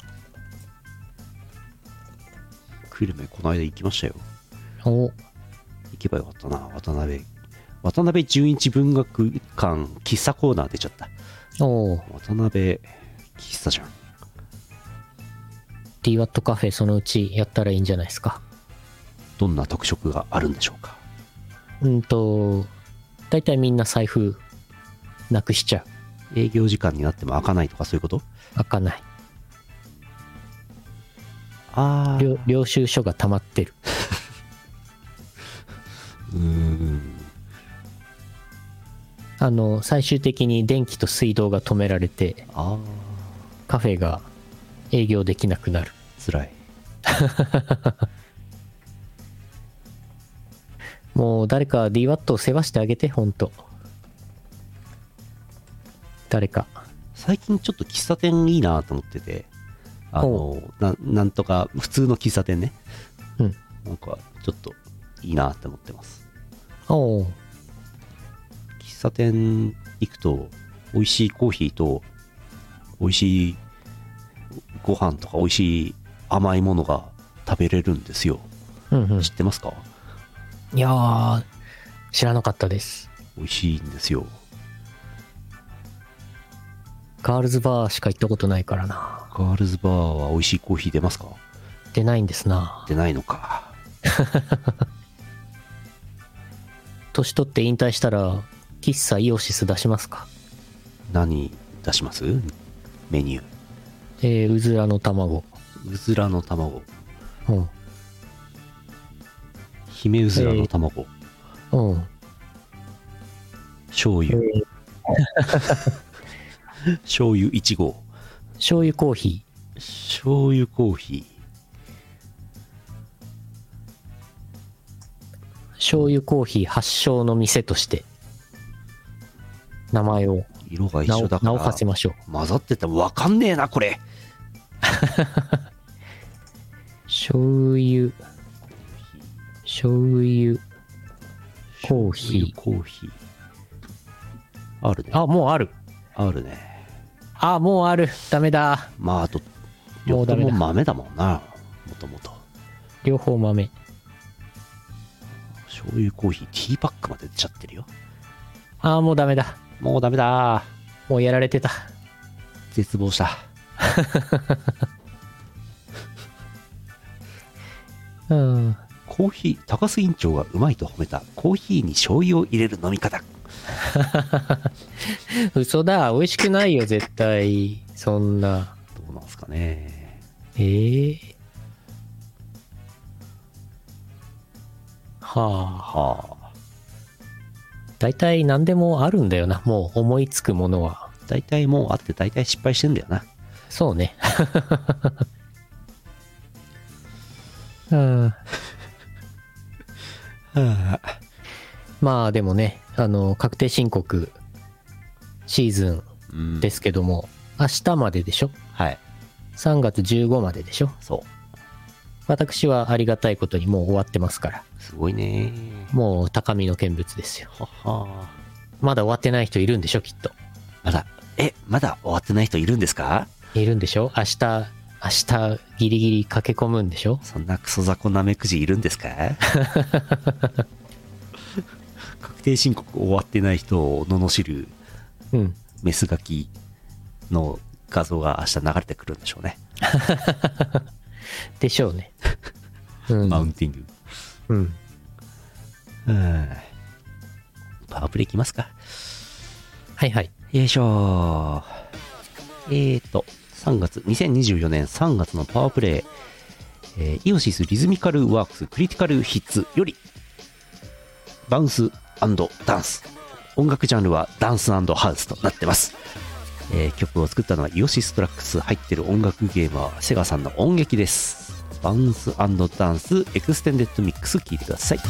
久留米この間行きましたよ。 お、 行けばよかったな。渡辺渡辺純一文学館喫茶コーナー出ちゃった。 お渡辺喫茶じゃん。 ディーワット カフェそのうちやったらいいんじゃないですか。 どんな特色があるんでしょうか。 うんとだいたいみんな財布なくしちゃう。 営業時間になっても開かないとかそういうこと？ 開かない。 ああ。 領領収書が溜まってる。 うーん。 あの最終的に電気と水道が止められて、 ああ。 カフェが営業できなくなる。 辛い。 もう誰か ディーワット を世話してあげて、ほんと。誰か。 最近ちょっと喫茶店いいなと思ってて、あのな、なんとか普通の喫茶店ね。 うん。 なんかちょっといいなって思ってます。 おお。 喫茶店行くと美味しいコーヒーと美味しいご飯とか美味しい甘いものが食べれるんですよ。 うんうん。 知ってますか？ いやー、知らなかったです。 美味しいんですよ。 ガールズバーしか行ったことないからな。 ガールズバーは美味しいコーヒー出ますか？ 出ないんですな。 出ないのか。 年取って引退したら喫茶イオシス出しますか？ 何出します？メニュー。 えー、うずらの卵。 うずらの卵。 うん。 姫うずらの卵。 うん。 醤油。 えー、 醤油いち号。 醤油コーヒー。醤油コーヒー。 醤油コーヒー発祥の店として名前を色が一緒だから名を馳せましょう。 混ざってても分かんねえなこれ。 醤油醤油コーヒー。 コーヒーあるね。 あ、もうある。 あるね。 あ、もうある。ダメだ。 まああともうダメだ。 両方豆だもんな。もともと両方豆。 醤油コーヒーティーパックまで出ちゃってるよ。 ああ、もうダメだ。 もうダメだ。 もうやられてた。 絶望した。 うん。 コーヒー、高須委員長がうまいと褒めたコーヒーに醤油を入れる飲み方。 嘘だ、美味しくないよ絶対。そんな。 どうなんすかね。 えー、はあ。 はあ。 大体何でもあるんだよな、もう思いつくものは。 大体もうあって大体失敗してんだよな。 そうね。うん、 はあ、 まあでもね、あの確定申告シーズンですけども、うん、明日まででしょ。 はい。 さんがつじゅうごまででしょ。 そう。 私はありがたいことにもう終わってますから。 すごいね。 もう高みの見物ですよ。 はは。 まだ終わってない人いるんでしょきっと。 まだ、え、まだ終わってない人いるんですか？ いるんでしょ。明日、明日ギリギリ駆け込むんでしょ。 そんなクソ雑魚なめくじいるんですか？確定申告終わってない人を罵る、うん、メスガキの画像が明日流れてくるんでしょうね。 でしょうね。うん、 マウンティング。うん。うん。パワープレイいきますか。 はいはい。 よいしょー。えーと、さんがつ、にせんにじゅうよねんさんがつのパワープレイ、えー、イオシスリズミカルワークスクリティカルヒッツより、バウンス&ダンス。音楽ジャンルはダンス&ハウスとなってます。えー、曲を作ったのはイオシストラックス入ってる音楽ゲーマー、セガさんの音劇です。バウンス&ダンスエクステンデッドミックス聴いてください。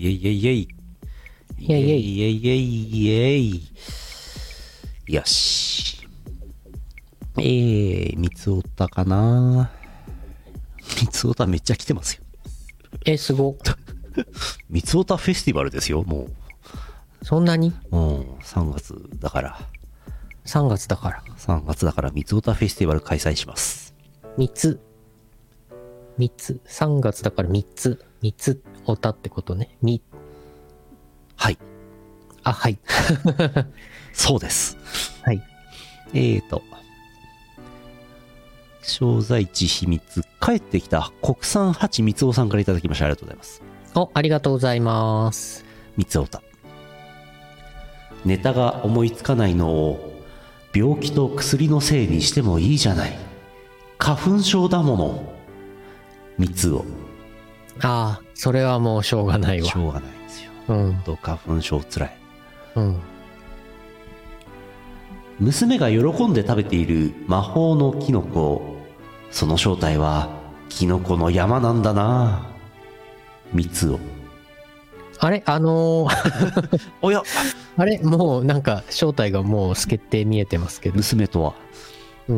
イエイイエイイエイ。 イエイイエイイエイイエイイエイ。よし。えー、三つおたかな。三つおためっちゃ来てますよ。 え、すご。 三つおたフェスティバルですよ、もそんなにう。うん、さんがつだから。 さんがつだから。 さんがつだから三つおたフェスティバル開催します。 みっつ。みっつ。さんがつだからみっつ。みっつおたってことね。み、 はい。 あ、はい。 そうです。 はい。 えーと。商材地秘密。帰ってきた国産八三つおさんからいただきました。ありがとうございます。 お、ありがとうございます。 三つおた。ネタが思いつかないのを病気と薬のせいにしてもいいじゃない。花粉症だもの。三つお。 ああ、それはもうしょうがないわ。 しょうがないんですよ。 うん。 と花粉症つらい。 うん。 娘が喜んで食べている魔法のキノコ。その正体はキノコの山なんだな。三つお。 あれあのー、 おやあれもうなんか正体がもう透けて見えてますけど。 娘とは。 うん。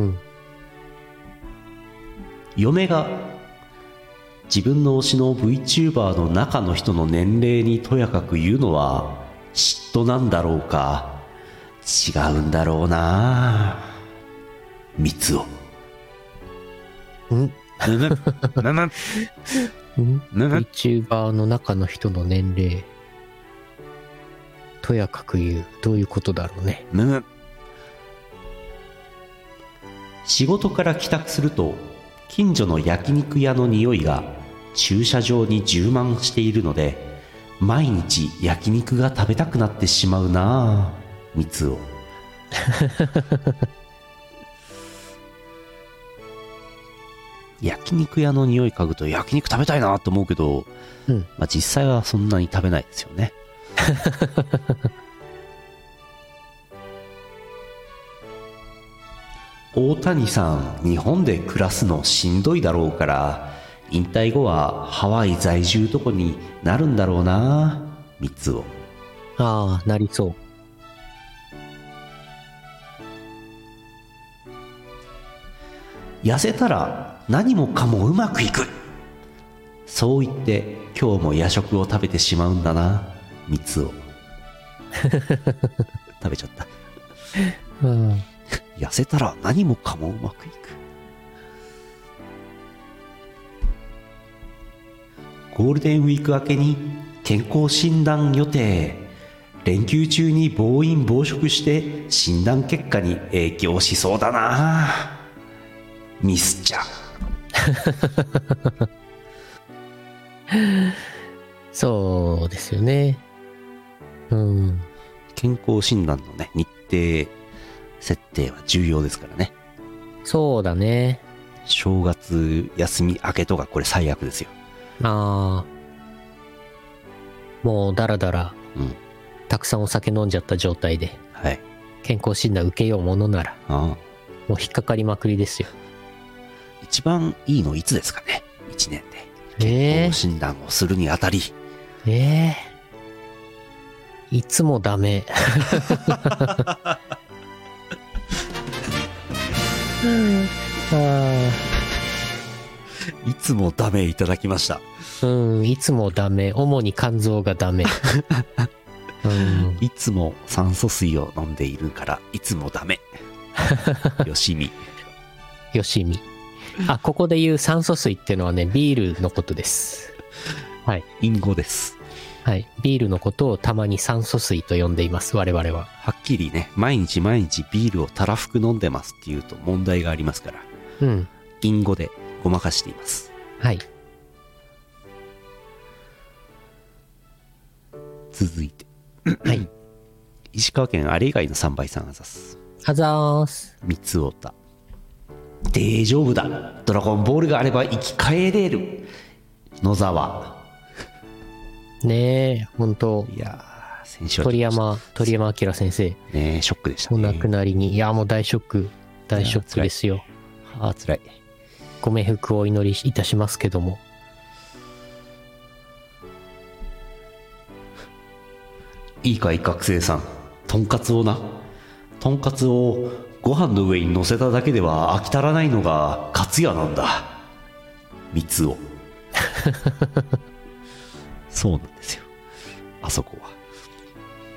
嫁が自分の推しの VTuber の中の人の年齢にとやかく言うのは嫉妬なんだろうか。違うんだろうな。三つお。 んむむむむんむむ ?VTuber の中の人の年齢。とやかく言う。どういうことだろうね。 むむ。仕事から帰宅すると近所の焼肉屋の匂いが駐車場に充満しているので毎日焼肉が食べたくなってしまうなあ。三つお。焼肉屋の匂い嗅ぐと焼肉食べたいなと思うけど、 うん。 まあ、実際はそんなに食べないですよね。大谷さん、日本で暮らすのしんどいだろうから引退後はハワイ在住とこになるんだろうな。三つお。 ああ、なりそう。 痩せたら何もかもうまくいく。そう言って今日も夜食を食べてしまうんだな。三つを食べちゃった。 うん。 痩せたら何もかもうまくいく。ゴールデンウィーク明けに健康診断予定。連休中に暴飲暴食して診断結果に影響しそうだな。ミスちゃん。 そうですよね。うん。 健康診断のね、日程設定は重要ですからね。 そうだね。 正月休み明けとかこれ最悪ですよ。 ああ。もうだらだら、 うん。 たくさんお酒飲んじゃった状態で、 はい。 健康診断受けようものなら、 ああ。 もう引っかかりまくりですよ。 一番いいのいつですかね。一年で。 え健康診断をするにあたり。 えええいつもダメ。あいつもダメいただきました。 ーうん、いつもダメ。主に肝臓がダメ。うん、 いつも酸素水を飲んでいるから、いつもダメ。よしみ。 よしみ。あ、ここで言う酸素水っていうのはね、ビールのことです。はい。 隠語です。 はい。ビールのことをたまに酸素水と呼んでいます、我々は。 はっきりね、毎日毎日ビールをたらふく飲んでますっていうと問題がありますから、 うん。 隠語でごまかしています。 はい。 続いて。 はい。 石川県あれ以外のさんばいさんあざす。 あざーす。 三つおた。大丈夫だ。ドラゴンボールがあれば生き返れる。野沢。 ねえ、ほんと。 いやー、先週は鳥山、鳥山明先生。 ねえ、ショックでしたね。 お亡くなりに。いや、もう大ショック。大ショックですよ。 ああ、つらい。 ご冥福をお祈りいたしますけども。 いいかい学生さん、とんかつをなとんかつをご飯の上に乗せただけでは飽き足らないのがかつやなんだ、三つをそうなんですよ、あそこは。 うん。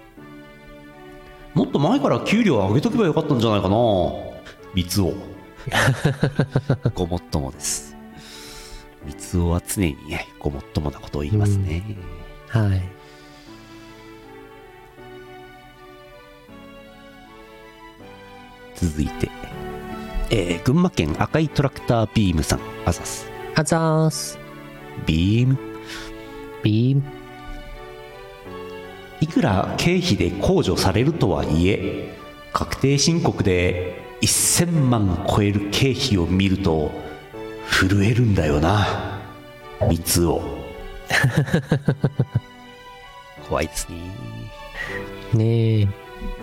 もっと前から給料上げとけばよかったんじゃないかな、三つをごもっともです。三つおは常にね、ごもっともなことを言いますね、 うん、はい。 続いて、えー、群馬県赤いトラクタービームさん、あざす。 あざーす。 ビームビーム。 いくら経費で控除されるとはいえ、確定申告でせんまん超える経費を見ると震えるんだよな、三つを怖いですね。 ねえ。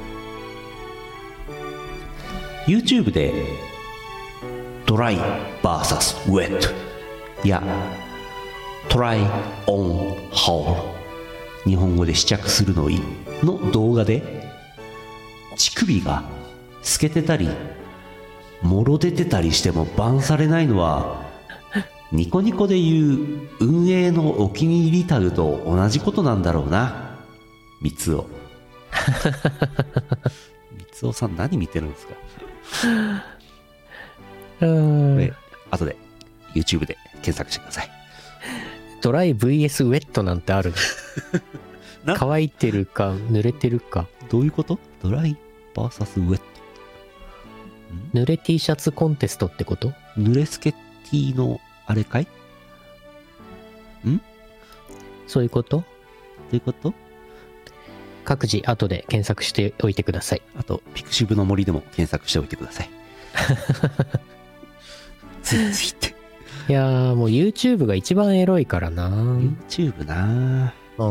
YouTube でドライ ブイエス ウェットやトライオンホール、日本語で試着するのいいの動画で乳首が透けてたりもろ出てたりしてもバンされないのは、ニコニコでいう運営のお気に入りタグと同じことなんだろうな、三つお三つおさん何見てるんですかこれ後で YouTube で検索してください。 ドライ ブイエス ウェットなんてあるの乾いてるか濡れてるか。 どういうこと？ドライ ブイエス ウェット、 濡れ T シャツコンテストってこと？ 濡れスケ T のあれかい？ん？ そういうこと？ どういうこと？ 各自後で検索しておいてください。 あとピクシブの森でも検索しておいてくださいついついて。 いやーもう YouTube が一番エロいからな。 YouTube な。 うん、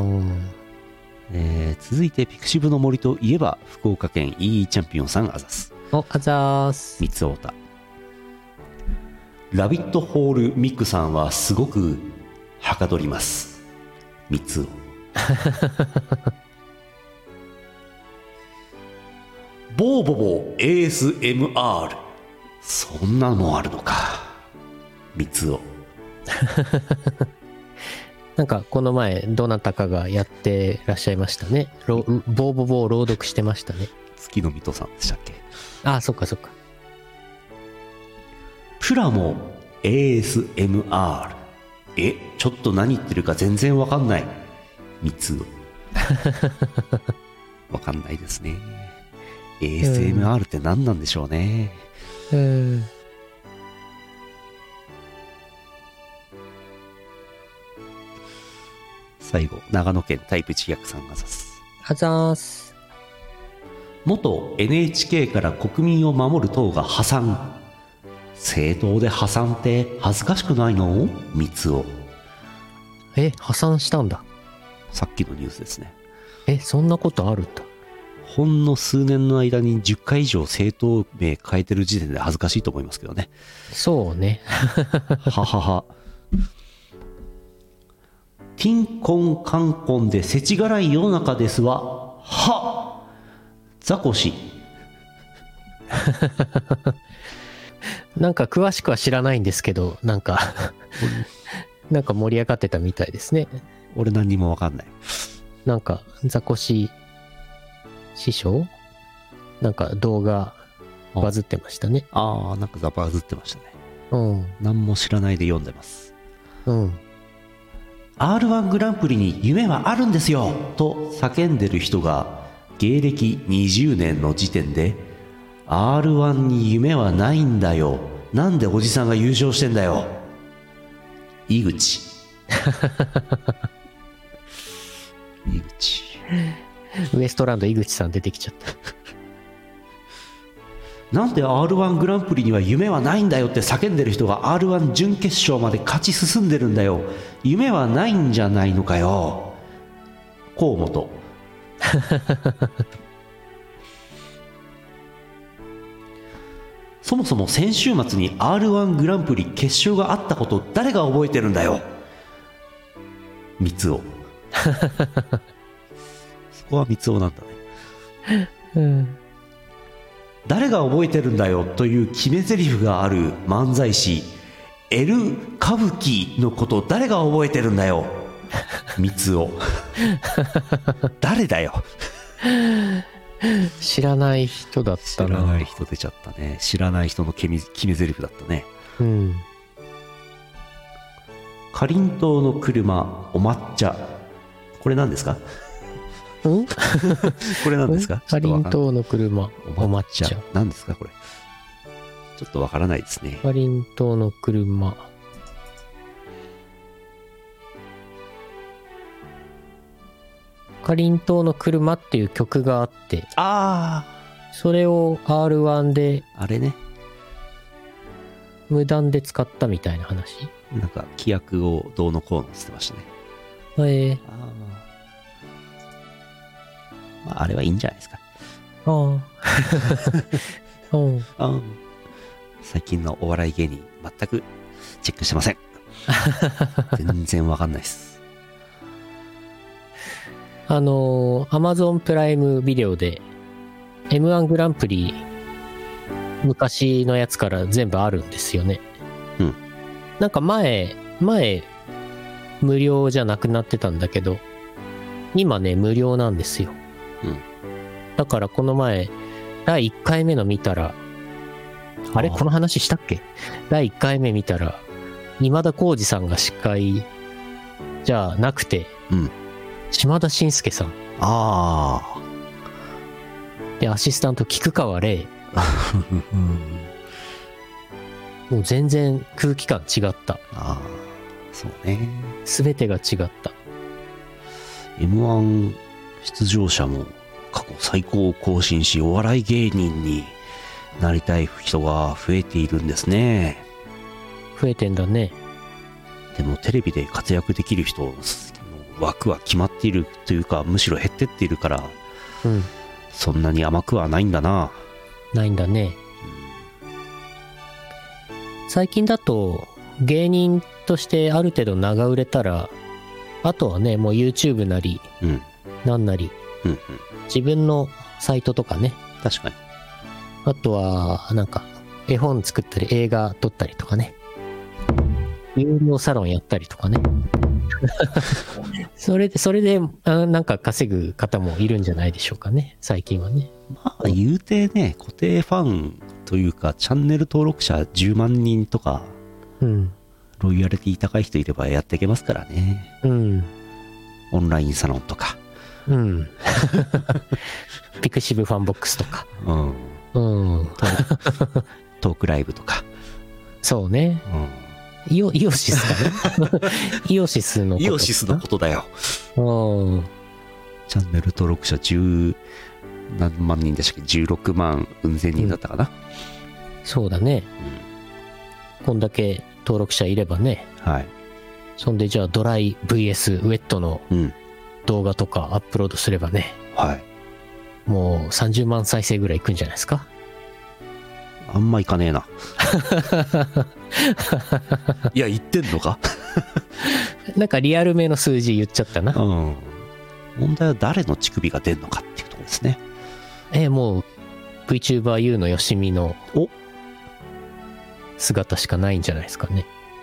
えー、続いてピクシブの森といえば福岡県 イーイー チャンピオンさん、あざす。 お、あざーす。 三つおた。ラビットホールミックさんはすごくはかどります、三つおボーボボ エーエスエムアール、 そんなのもあるのか、三つおなんかこの前どなたかがやってらっしゃいましたね。ボーボボを朗読してましたね。 月の水戸さんでしたっけ。 ああ、そっかそっか。 プラモ エーエスエムアール、 え、ちょっと何言ってるか全然わかんない、三つおわかんないですね。 エーエスエムアール って何なんでしょうね。 うん、 最後、長野県タイプ自虐さんがさす。 あざーす。 元 エヌエイチケー から国民を守る党が破産。政党で破産って恥ずかしくないの？三つお。 え、破産したんだ。 さっきのニュースですね。 え、そんなことあるんだ。 ほんの数年の間にじゅっかい以上政党名変えてる時点で恥ずかしいと思いますけどね。 そうね。 ははは。ティンコンカンコンで世知辛い世の中ですわ。はザコシ。 なんか詳しくは知らないんですけど、なんかなんか盛り上がってたみたいですね。 俺何にもわかんない。 なんかザコシ師匠なんか動画バズってましたね。 ああ、なんかザバズってましたね。 うん。 何も知らないで読んでます。 うん。 アールワン グランプリに夢はあるんですよと叫んでる人が芸歴にじゅうねんの時点で アールワン に夢はないんだよ、なんでおじさんが優勝してんだよ、井口井口ウエストランド井口さん出てきちゃったなんで アールワン グランプリには夢はないんだよって叫んでる人が アールワン 準決勝まで勝ち進んでるんだよ、夢はないんじゃないのかよ、河本そもそも先週末に アールワン グランプリ決勝があったこと誰が覚えてるんだよ、三つおこは三つ男なんだね。 うん誰が覚えてるんだよという決め台詞がある漫才師エル歌舞伎のこと誰が覚えてるんだよ三つ男誰だよ。 知らない人だっ知たな。 らない人出ちゃったね。知らない人の決め決め台詞だったね。 うんかりんとうの車お抹茶、これ何ですか？ うんこれ何ですか？ かりんとうの車おお抹抹茶茶。 何ですかこれ？ちょっとわからないですね。 かりんとうの車。かりんとうの車っていう曲があって、 あそれを アールワン であ、あれね。 無断で使ったみたいな話。 なんか規約をどうのこうのって言ってましたね。 えー、 ああ、まあ、あれはいいんじゃないですか。 ああ。うん。 うん。最近のお笑い芸人全くチェックしてません。全然わかんないです。 あのー、Amazon プライムビデオで エムワン グランプリ昔のやつから全部あるんですよね。 うん。 なんか前、前、無料じゃなくなってたんだけど、今ね、無料なんですよ。 うん。 だからこの前、だいいっかいめの見たら、あれあーこの話したっけ？だいいっかいめ見たら、今田耕司さんが司会じゃなくて、 うん。 島田紳介さん。 あで、アシスタント菊川玲。 あ。 もう全然空気感違った。 ああ、そうね。 すべてが違った。 エムワン 出場者も過去最高を更新し、お笑い芸人になりたい人が増えているんですね。 増えてんだね。 でもテレビで活躍できる人の枠は決まっているというか、むしろ減ってっているから、 うん。 そんなに甘くはないんだな。 ないんだね。最近だと芸人としてある程度長売れたら、あとはね、もう YouTube なり、 うん。 なんなり、 うんうん。 自分のサイトとかね。 確かに。 あとは、なんか、絵本作ったり、映画撮ったりとかね。有料サロンやったりとかね。それで、それで、あなんか稼ぐ方もいるんじゃないでしょうかね。最近はね。 まあ、言うてね、固定ファンというか、チャンネル登録者じゅうまんにんとか、 うん。 ロイヤリティ高い人いればやっていけますからね。 うん。 オンラインサロンとか。 うん。ピクシブファンボックスとか。 うん。 うん。 トークライブとか。 そうね。 うん。 イオ、イオシスかなイオシスのこと。 イオシスのことだよ。 うん。 チャンネル登録者じゅう何万人でしたっけ？ じゅうろくまんうん千人だったかな。 そうだね。 うん。 こんだけ登録者いればね。 はい。 そんでじゃあドライ ブイエス ウェットのうん。 動画とかアップロードすればね。 はい。 もうさんじゅうまん再生ぐらいいくんじゃないですか。 あんまいかねえな。いや、言ってんのか？ なんかリアルめの数字言っちゃったな。 うん。問題は誰の乳首が出んのかっていうところですね。 えーもう VTuber のよしみのお姿しかないんじゃないですかね。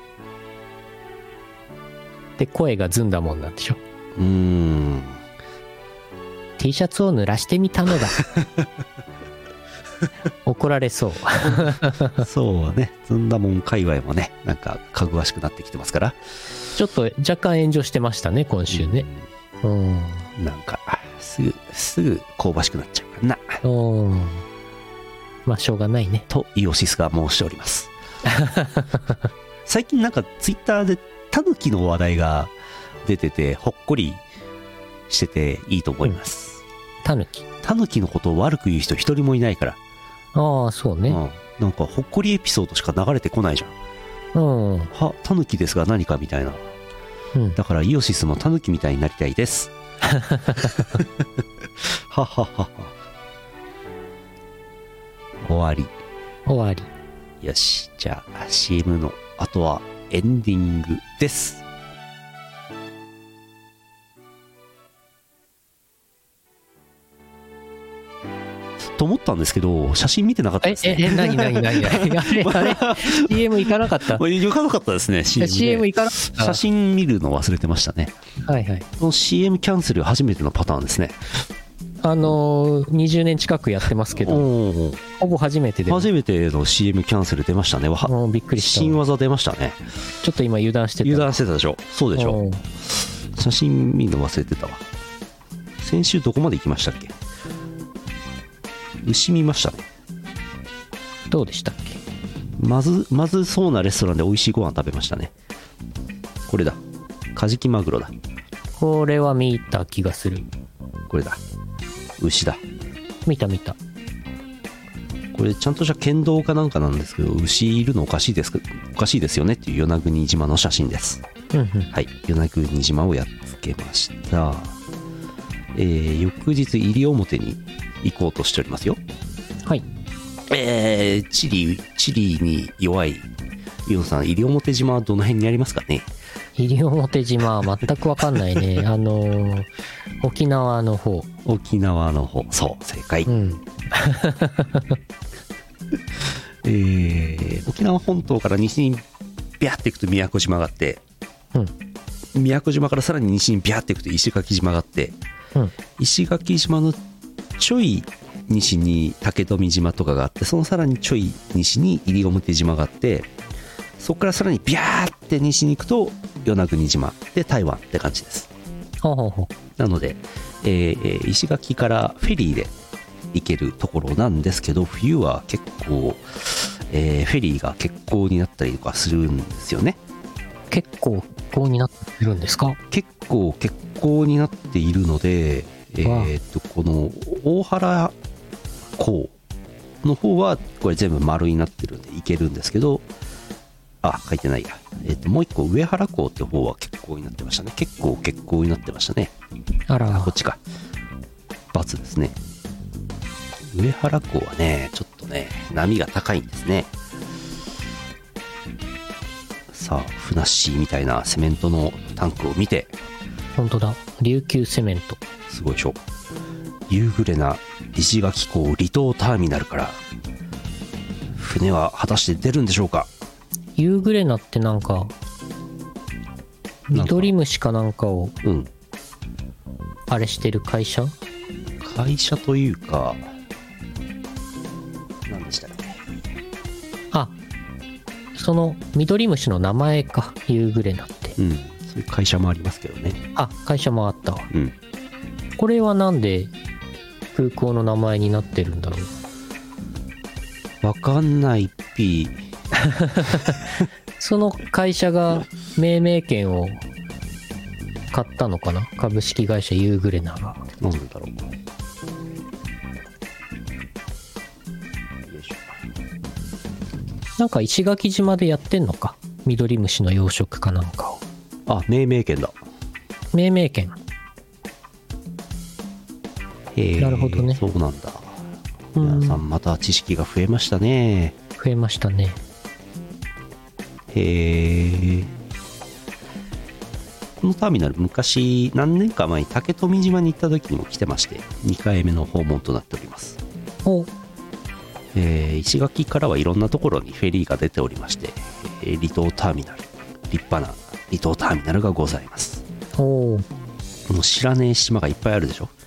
で、声がずんだもんなんでしょ。 うーん。 T シャツを濡らしてみたのだ。怒られそう。 そうね。ずんだもん界隈もね、なんかかぐわしくなってきてますから。 ちょっと若干炎上してましたね、今週ね。うん。 うん。なんか、すぐ、すぐ香ばしくなっちゃうからな。 うん。まあ、しょうがないね。 と、イオシスが申しております。最近なんかツイッターでタヌキの話題が出てて、ほっこりしてていいと思います。 タヌキ。 タヌキのことを悪く言う人一人もいないから。 ああ、そうね。 うん。なんかほっこりエピソードしか流れてこないじゃん。 うん。 は、タヌキですが何かみたいな。 うん。 だからイオシスもタヌキみたいになりたいです。はははは。終わり。 終わり。 よし。じゃあ シーエム の後はエンディングです。 と思ったんですけど、写真見てなかったえですね。 ええ何何何何あれあれ シーエム 行かなかったまあ行かなかったですね。シーエム でシーエム 行かなかった写真見るの忘れてましたね。 はいはい。 この シーエム キャンセル初めてのパターンですね。 あのー、にじゅうねん近くやってますけど、 おーほぼ初めてで、 初めての シーエム キャンセル出ましたね。わもうびっくりした。 新技出ましたね。 ちょっと今油断してた。 油断してたでしょ。そうでしょ。 うん写真見るの忘れてたわ。先週どこまで行きましたっけ？牛見ましたね。 どうでしたっけ？ まずまずそうなレストランで美味しいご飯食べましたね。これだ。カジキマグロだ。 これは見た気がする。 これだ。牛だ。 見た見た。 これちゃんとした県道かなんかなんですけど、牛いるのおかしいですか、おかしいですよねっていう与那国島の写真です。 うんうん。 はい、与那国島をやっつけました。えー、翌日西表に行こうとしておりますよ。 はい。 えー、チリチリに弱いユンさん、西表島はどの辺にありますかね？ 西表島は全くわかんないね。あのー、沖縄の方。 沖縄の方。そう、正解。 うん。 えー、沖縄本島から西にビャーっていくと宮古島があって、 うん。 宮古島からさらに西にビャーっていくと石垣島があって、 うん。 石垣島のちょい西に竹富島とかがあって、そのさらにちょい西に西表島があって、そこからさらにビャーって西に行くと与那国島で台湾って感じです。 ほうほうほなので、えー石垣からフェリーで行けるところなんですけど、冬は結構、えーフェリーが欠航になったりとかするんですよね。 う。結構高になってるんですか？ 結構欠航になっているので、えーっとこの大原港の方はこれ全部丸になってるんで行けるんですけど、あ、書いてないや、えーっともう一個上原港って方は欠航になってましたね。結構欠航になってましたね。 あらあ、こっちか。×ですね。上原港はね、ちょっとね、波が高いんですね。さあ、ふなっしーみたいなセメントのタンクを見て、 本当だ。琉球セメント。 すごいでしょ。夕暮れな石垣港離島ターミナルから、船は果たして出るんでしょうか。 夕暮れなってなんか、緑虫かなんかをうん。 あれしてる会社？ 会社というか、何でしたっけ。 あ、その緑虫の名前か。夕暮れなって。 うん。そういう会社もありますけどね。 あ、会社もあったわ。 うん。 これはなんで空港の名前になってるんだろう。 わかんないっぴー。 その会社が命名権を買ったのかな。株式会社夕暮れなが。 なんでだろう。よいしょ。 なんか石垣島でやってんのか。緑虫の養殖かなんかを。 あ、命名権だ。 命名権。 へーなるほどねそうなんだ。 うん皆さんまた知識が増えましたね。 増えましたね。 へえ。このターミナル昔何年か前に竹富島に行った時にも来てまして、にかいめの訪問となっております。 お、 えー石垣からはいろんなところにフェリーが出ておりまして、えー離島ターミナル、立派な離島ターミナルがございます。 おもう知らねえ島がいっぱいあるでしょ。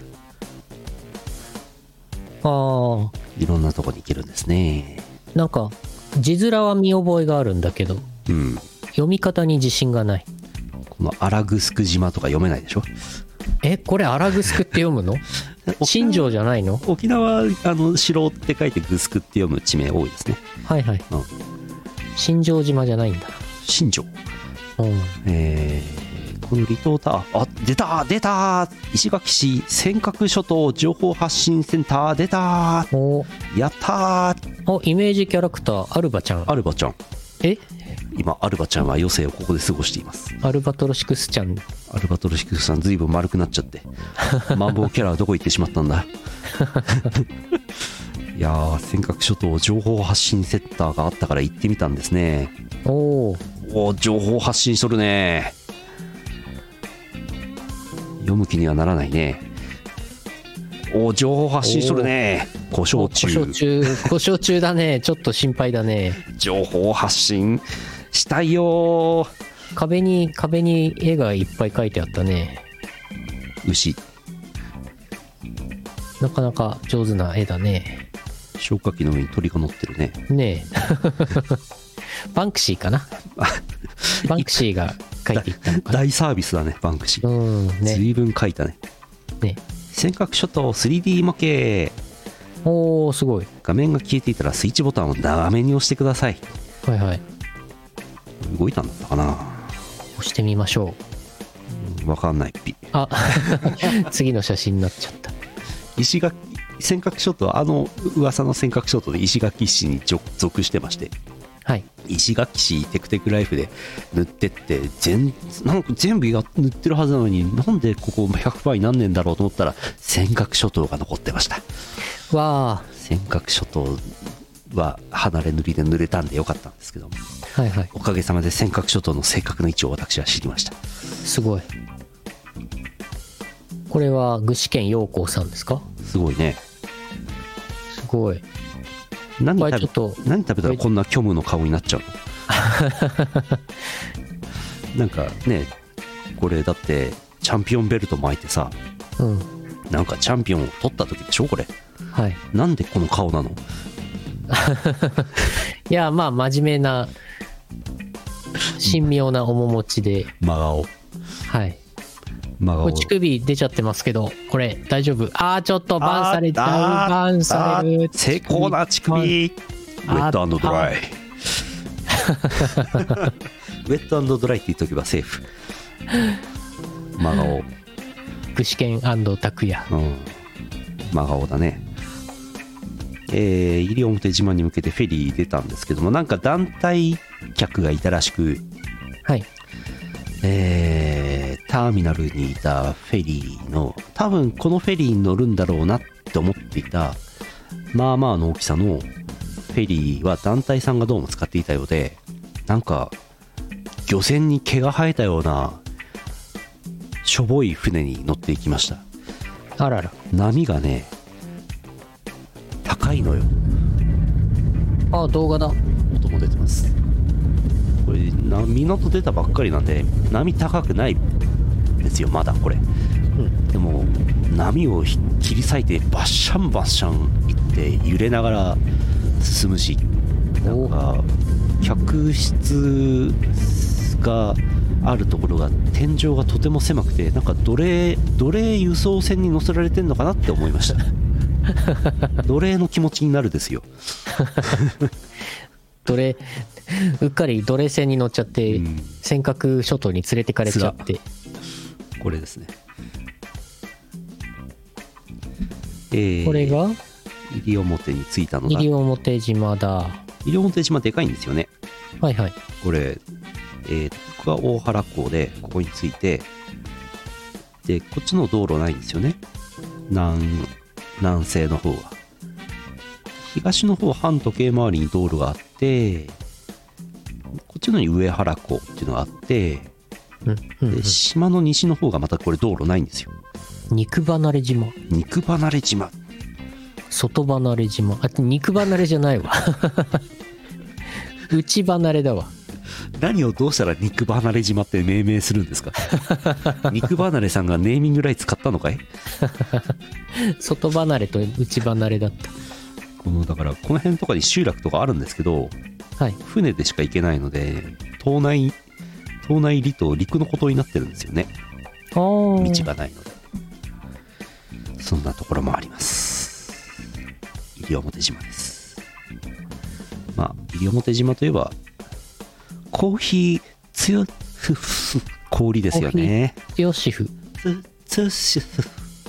ああ、 いろんなとこに行けるんですね。 なんか字面は見覚えがあるんだけどうん。 読み方に自信がない。 このアラグスク島とか読めないでしょ。 え、これアラグスクって読むの？新庄じゃないの？ 沖縄、あの城って書いてグスクって読む地名多いですね。 はいはい。 うん。 新庄島じゃないんだ。 新庄。 うん。 えー、この離島ター、あ、出た出た石垣市尖閣諸島情報発信センター出たおやったー。 お、イメージキャラクターアルバちゃん。 アルバちゃん。 え、 今アルバちゃんは余生をここで過ごしています。 アルバトロシクスちゃん。 アルバトロシクスさんずいぶん丸くなっちゃってマンボウキャラはどこ行ってしまったんだいやー、尖閣諸島情報発信センターがあったから行ってみたんですね。 おお、 おー、情報発信しとるね。読む気にはならないね。おー、情報発信しとるね。 故障中。 故障中、故障中だね。ちょっと心配だね。 情報発信したいよ。 壁に、壁に絵がいっぱい描いてあったね。 牛。 なかなか上手な絵だね。 消火器の上に鳥が乗ってるね。 ねえ。バンクシーかな。バンクシーが描いていったのかな。 大サービスだね、バンクシー。 うん、ね。 随分描いたね。 ね。 尖閣諸島 スリーディー 模型。 おー、すごい。 画面が消えていたらスイッチボタンを長めに押してください。 はいはい。 動いたんだったかな。 押してみましょう。わかんないピ。 あ、次の写真になっちゃった。 石垣、尖閣諸島、あの噂の尖閣諸島で石垣市に属してまして。 はい。 石垣市テクテクライフで塗ってって全なんか全部や塗ってるはずなのに、なんでここひゃくパーセントになんねんだろうと思ったら尖閣諸島が残ってました。 わあ。 尖閣諸島は離れ塗りで塗れたんでよかったんですけども、 はいはい。 おかげさまで尖閣諸島の正確な位置を私は知りました。 すごい。これは具志堅用高さんですか？ すごいね。 すごい。 何食べ、 ちょっと何食べたらこんな虚無の顔になっちゃうの？なんかね、これだってチャンピオンベルト巻いてさ、 うん、 なんかチャンピオンを取った時でしょこれ。 はい。 なんでこの顔なの？ いや、まあ真面目な神妙な面持ちで真顔。 はい。 真顔。 乳首出ちゃってますけど、これ大丈夫？あー、ちょっとバンされちゃう。バンされる。 成功な乳首。ウェット&ドライ。ウェット&ドライって言っとけばセーフ。真顔。 具志堅&拓也。 うん。真顔だね。えー、西表島に向けてフェリー出たんですけども、なんか団体客がいたらしく、 はい。 えー、ターミナルにいたフェリーの、多分このフェリーに乗るんだろうなって思っていた、まあまあの大きさのフェリーは団体さんがどうも使っていたようで、なんか漁船に毛が生えたようなしょぼい船に乗っていきました。 あらら。 波がね高いのよ。 あ、動画だ。 音も出てます。これな港出たばっかりなんで波高くないですよまだこれ、うん、でも波を切り裂いてバッシャンバッシャンいって揺れながら進むし、なんか客室があるところが天井がとても狭くて、なんか奴隷奴隷輸送船に乗せられてんのかなって思いました奴隷の気持ちになるですよ奴隷うっかり奴隷船に乗っちゃって、うん、尖閣諸島に連れてかれちゃって、これですね、えー、これが西表に着いたのが西表島だ。西表島でかいんですよね。はいはい。これ、えー、ここが大原港でここに着いて、でこっちの道路ないんですよね。南南西の方は。東の方半時計回りに道路があって、こっちのに上原港っていうのがあって、うんうんうん、で島の西の方がまたこれ道路ないんですよ。肉離れ島。肉離れ島。外離れ島。あ、肉離れじゃないわ内離れだわ。何をどうしたら肉離れ島って命名するんですか肉離れさんがネーミングライツ買ったのかい外離れと内離れだった。このだからこの辺とかに集落とかあるんですけど、はい、船でしか行けないので島内島内離島陸の孤島になってるんですよね。道がないので、そんなところもあります。西表島です。まあ西表島といえばコーヒー強ふふ氷ですよね。強しふ強しふ。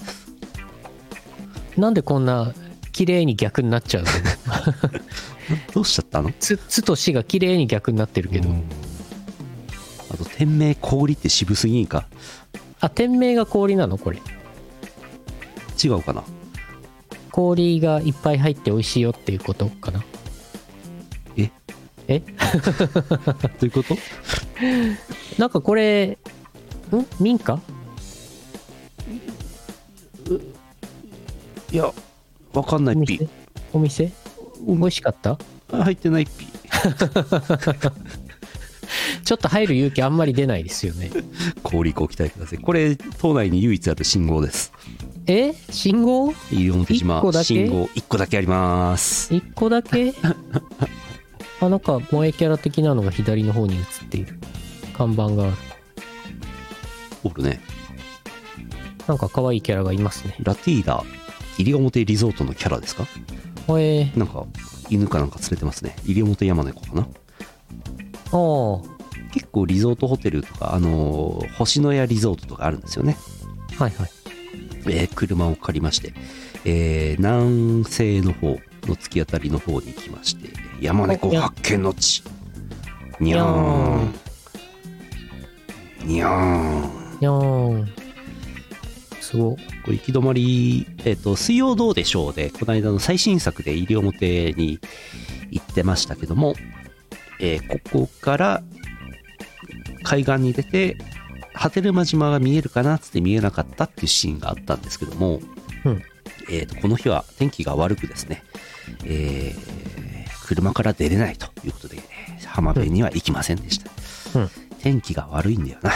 なんでこんな綺麗に逆になっちゃうのどうしちゃったの？つ、つとしが綺麗に逆になってるけど。あと店名氷って渋すぎんか？あ、店名が氷なのこれ？違うかな？氷がいっぱい入って美味しいよっていうことかな？え？え？どういうこと？なんかこれん？民家？いやわかんないおピ。 店お店美味しかった？ あ、入ってないピ。 ちょっと入る勇気あんまり出ないですよね。 ご理解期待ください。これ島内に唯一ある信号です。 え信号西表島一個だけ信号いっこだけあります。 いっこだけあ、なんか萌えキャラ的なのが左の方に映っている。看板がある。 おるね。 なんか可愛いキャラがいますね。 ラティーダ西表リゾートのキャラですか？ えー、 なんか犬かなんか連れてますね。西表山猫かな。 ああ、 結構リゾートホテルとか、あのー星のやリゾートとかあるんですよね。 はいはい。 えー車を借りまして、えー南西の方の突き当たりの方に行きまして、山猫発見の地。にゃーん。にゃーん。 にゃーん。すご。 これ行き止まり、えっ、と、水曜どうでしょうで、この間の最新作で西表に行ってましたけども、えーここから海岸に出て、波照間島が見えるかなっつって見えなかったっていうシーンがあったんですけども、 うん。 えーと、この日は天気が悪くですね、えー車から出れないということで、浜辺には行きませんでした。 うん。 天気が悪いんだよな。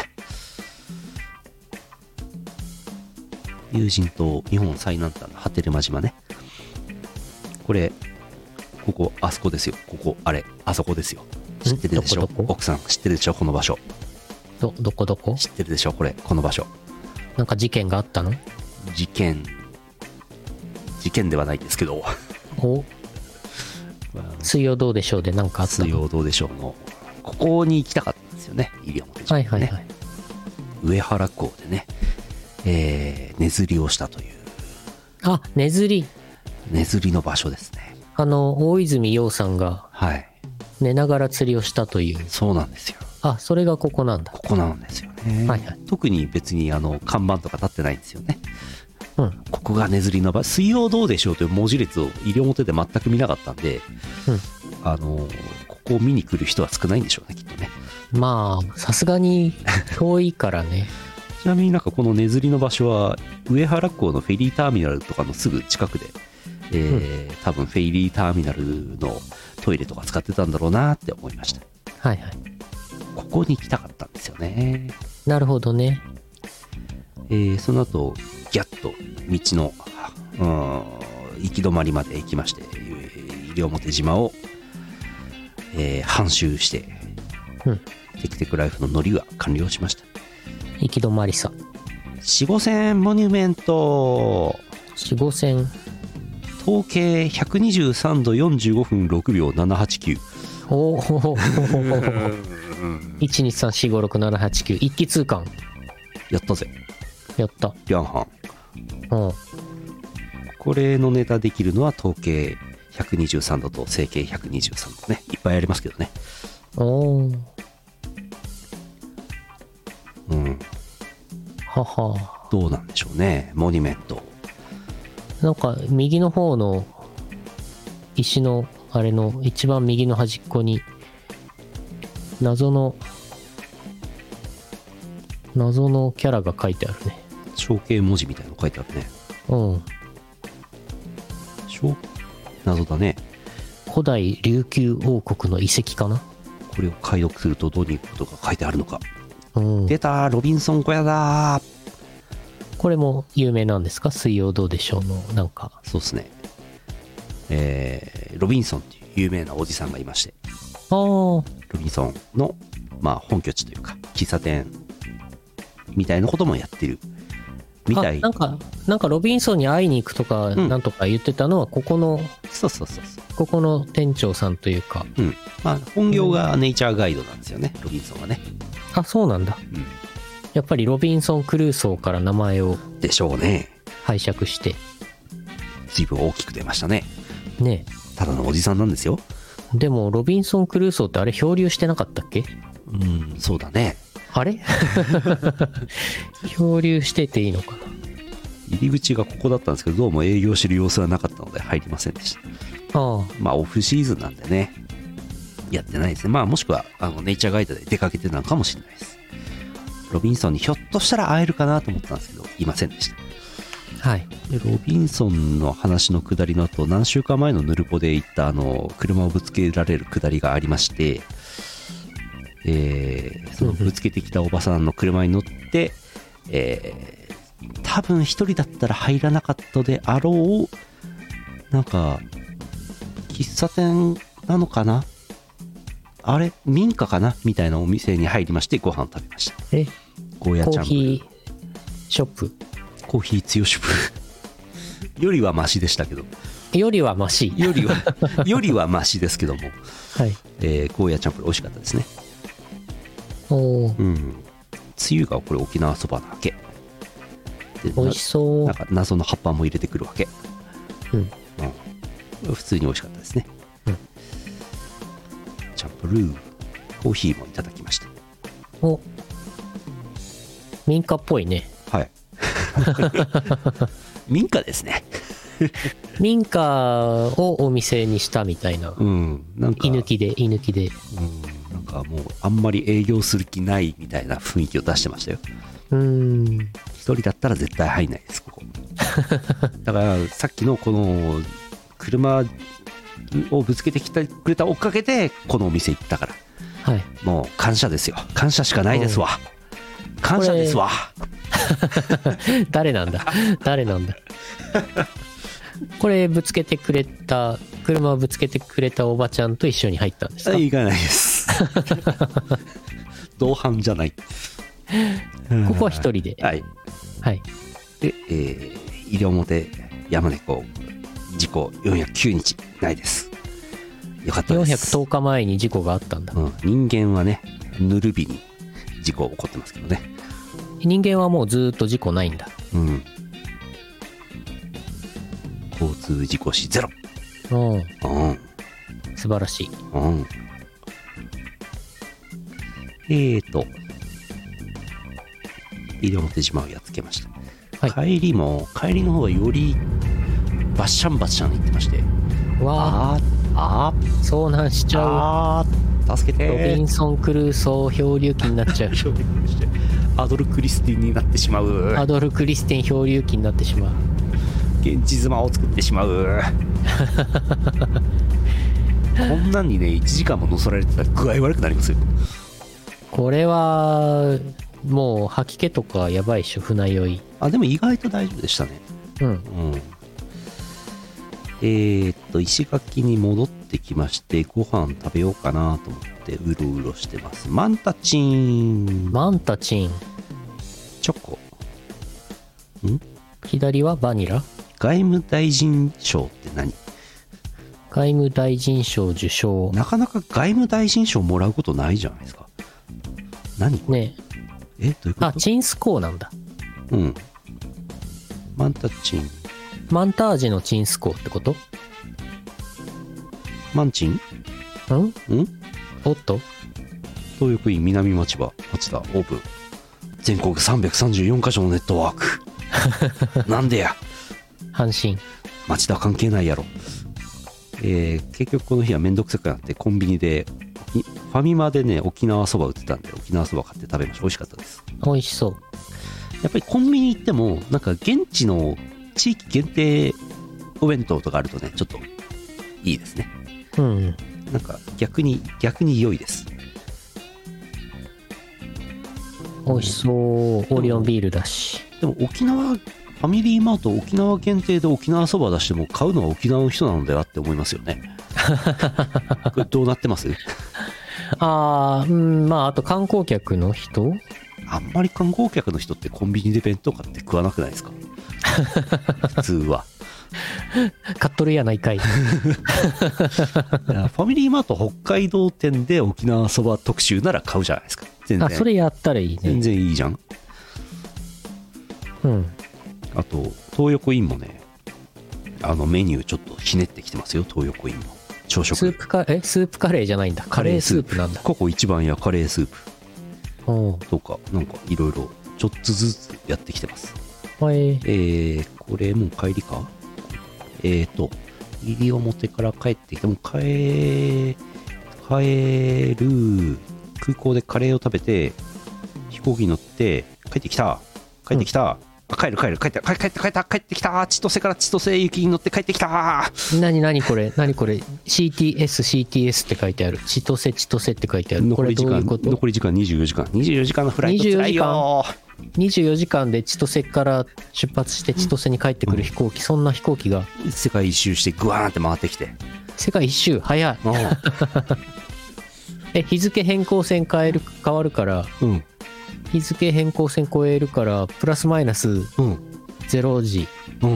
有人島日本最南端の波照間島ね。これここあそこですよ。ここあれあそこですよ。知ってるでしょ？ どこどこ奥さん知ってるでしょ？この場所ど、どこどこ知ってるでしょ？これこの場所。 なんか事件があったの？ 事件事件ではないですけど、 お水曜どうでしょうでなんかあったの？ 水曜どうでしょうのここに行きたかったんですよね。西表島ね。 はいはいはい。 上原港でね、えー、根釣りをしたというあ、根釣り。 根釣りの場所ですね。 あの、大泉洋さんがはい。 寝ながら釣りをしたという。 そうなんですよ。 あ、それがここなんだ。 ここなんですよね。 はいはい。 特に別にあの看板とか立ってないんですよね。 うん。 ここが根釣りの場。水曜どうでしょうという文字列を西表で全く見なかったんで、 うんあのここを見に来る人は少ないんでしょうね、きっとね。 まあ、さすがに遠いからね。 ちなみになんかこの根釣りの場所は上原港のフェリーターミナルとかのすぐ近くで、えー多分フェリーターミナルのトイレとか使ってたんだろうなって思いました。 はいはい。 ここに来たかったんですよね。 なるほどね。 えーその後ギャッと道のうん行き止まりまで行きまして、えー西表島を、えー半周して、 うん。 テクテクライフの乗りは完了しました。 行き止まりさ。 四五線モニュメント四五線。 統計ひゃくにじゅうさんどよんじゅうごふんろくびょうななはちきゅう。 おお。いちにさんしごろくななはちきゅう。一気通貫。 やったぜ。 やった。 リャンハン。 うん。 これのネタできるのは統計ひゃくにじゅうさんどと整形ひゃくにじゅうさんどね。いっぱいありますけどね。 おー。 うん。 はは。 どうなんでしょうね。モニュメント。 なんか、右の方の石の、あれの一番右の端っこに、謎の、謎のキャラが書いてあるね。 象形文字みたいなの書いてあるね。 うん。 象謎だね。 古代琉球王国の遺跡かな。 これを解読するとどういうことが書いてあるのか。 うん。 出たロビンソン小屋だ。 これも有名なんですか？水曜どうでしょうの、なんか。 そうですね。えー、ロビンソンっていう有名なおじさんがいまして、 ああ。 ロビンソンの、まあ、本拠地というか喫茶店みたいなこともやってるみたい。 あなんか、なんかロビンソンに会いに行くとか、 うんなんとか言ってたのは、ここの、 そうそうそうそう。 ここの店長さんというか。 うん。まあ、本業がネイチャーガイドなんですよね、ロビンソンはね。 あ、そうなんだ。 うん。 やっぱりロビンソン・クルーソーから名前をでしょうね。 拝借して。 随分大きく出ましたね。 ねただのおじさんなんですよ。 え。でも、ロビンソン・クルーソーってあれ漂流してなかったっけ？ うん、そうだね。 あれ漂流してていいのかな。 入り口がここだったんですけど、どうも営業してる様子はなかったので入りませんでした。 ああ。 まあ、オフシーズンなんでね、やってないですね。まあ、もしくは、あの、ネイチャーガイドで出かけてたのかもしれないです。ロビンソンにひょっとしたら会えるかなと思ったんですけど、いませんでした。 はい。 でロビンソンの話の下りの後、何週間前のヌルポで行ったあの車をぶつけられる下りがありまして、えーそのぶつけてきたおばさんの車に乗って、えー多分一人だったら入らなかったであろう、なんか喫茶店なのかな、あれ民家かなみたいなお店に入りまして、ご飯を食べました。 え、 ゴーヤコーチャンプルーヒーショップコーヒー強し部よりはマシでしたけど、 よりはマシ。 よりはよりはマシですけども、 はい。 えー、ゴーヤチャンプルー美味しかったですね。 おー、 うん、つゆがこれ沖縄そばなわけで、 美味しそうな。なんか謎の葉っぱも入れてくるわけ。 うん。 うん、普通に美味しかったですね。 うんチャンプルー、コーヒーもいただきました。 お、民家っぽいね。 はい民家ですね。 民家をお店にしたみたいな。 うんなんか居抜きで、居抜きで。 うん、なんかもうあんまり営業する気ないみたいな雰囲気を出してましたよ。 うーん。 一人だったら絶対入んないですここだからさっきのこの車をぶつけてきてくれたおかげでこのお店行ったから、 はい。 もう感謝ですよ。感謝しかないですわ。感謝ですわ。 誰なんだ誰なんだこれぶつけてくれた、車をぶつけてくれたおばちゃんと一緒に入ったんですか？ 行かないです同伴じゃない。 ここは一人で。 はい。 はい。 で、えー、西表山猫事故よんひゃくきゅうにちないです。よかったです。 よんひゃくとおかまえに事故があったんだ。 うん、人間はねぬる日に事故起こってますけどね。 人間はもうずーっと事故ないんだ。 うん。交通事故死ゼロ。 うん。 うん素晴らしい。 うん。えーと西表島をやっつけました、 は帰りも帰りの方がよりバッシャンバッシャン言ってまして、 わあーあーー、遭難しちゃう。 あー助けてロビーンソン・クルーソー漂流記になっちゃう。 アドル・クリスティンになってしまう。 アドル・クリスティン漂流記になってしまう。 現地妻を作ってしまうこんなんにねいちじかんも乗せられてたら具合悪くなりますよ。 これはもう吐き気とかやばいっしょ、船酔い。 あでも意外と大丈夫でしたね。 うん。 うんえー、っと石垣に戻ってきまして、ご飯食べようかなと思ってうろうろしてます。マンタチンマンタチン。 チョコん左はバニラ。 外務大臣賞って何？ 外務大臣賞受賞。 なかなか外務大臣賞もらうことないじゃないですか。何これ？ ねえどういうこと？ あ、チンスコーなんだ。 うんマンタチンマンタージのチンスコーってこと？ マンチンんんおっと東横イン南町場町田オープン。全国さんびゃくさんじゅうよんカ所のネットワークなんでや阪神。 町田関係ないやろ。えー、結局この日はめんどくさくなってコンビニでファミマでね沖縄そば売ってたんで沖縄そば買って食べました。美味しかったです。 美味しそう。 やっぱりコンビニ行ってもなんか現地の地域限定お弁当とかあるとねちょっといいですね。 うん。 なんか逆に逆に良いです。 美味しそう。オーリオンビールだし。 でも沖縄ファミリーマート沖縄限定で沖縄そば出しても買うのは沖縄の人なのではって思いますよねこれどうなってます？ あー、うん、まああと観光客の人。 あんまり観光客の人ってコンビニで弁当買って食わなくないですか普通は。 買っとるやないかい。 いやファミリーマート北海道店で沖縄そば特集なら買うじゃないですか。全然あ、それやったらいいね。 全然いいじゃん。 うん。 あと東横インもねあのメニューちょっとひねってきてますよ。東横インも朝食スープカえスープカレーじゃないんだ。カレースープなんだ。 ココ一番やカレースープおう。 とかなんかいろいろちょっとずつやってきてます。 はい。 えー、これもう帰りか。えーと西表から帰ってきてもう帰帰る空港でカレーを食べて飛行機に乗って帰ってきた帰ってきた、 帰る帰る帰って帰って帰って帰った帰ってきた千歳から千歳行きに乗って帰ってきた。 何何これ何これ シーティーエスシーティーエス って書いてある。千歳千歳って書いてある。これどういうこと？ 残り時間にじゅうよじかんにじゅうよじかんのフライトつらいよ。 にじゅうよじかんで千歳から出発して千歳に帰ってくる飛行機、そんな飛行機が世界一周してグワーンって回ってきて、 世界一周早いえ日付変更線変える変わるから、うん、日付変更線超えるからプラスマイナスゼロじ、うん、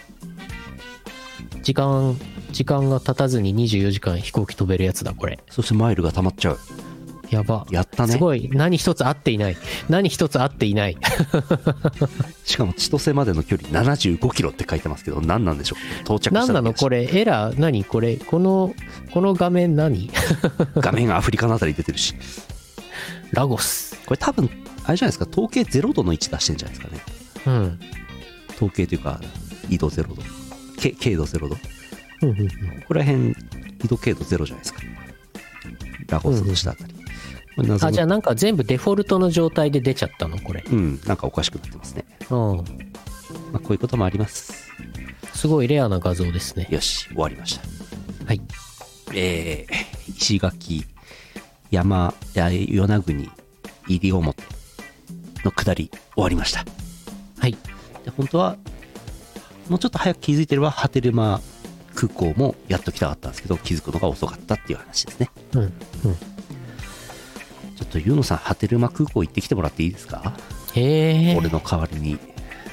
時間時間が経たずににじゅうよじかん飛行機飛べるやつだこれ。 そしてマイルが溜まっちゃう。 やば。 やったね。 すごい。何一つ合っていない。何一つ合っていない。 しかも千歳までの距離ななじゅうごキロって書いてますけど、何なんでしょう。到着した何なのこれ。エラー何これ。このこの画面何画面がアフリカのあたり出てるし。 ラゴス。 これ多分あれじゃないですか。統計ゼロ度の位置出してるんじゃないですかね。うん。統計というか緯度ゼロ度、け経度ゼロ度。うんうんうん。ここら辺緯度経度ゼロじゃないですか。ラゴスの下あたり。うんうん、 あじゃあなんか全部デフォルトの状態で出ちゃったのこれ。 うんなんかおかしくなってますね。うん、まあ、こういうこともあります。 すごいレアな画像ですね。 よし終わりました。 はい。 えー、石垣山与那国西表の下り終わりました。 はい。 で本当はもうちょっと早く気づいてれば波照間空港もやっと来たかったんですけど気づくのが遅かったっていう話ですね。うんうん。ちょっとユーノさん波照間空港行ってきてもらっていいですか？ へえ。 俺の代わりに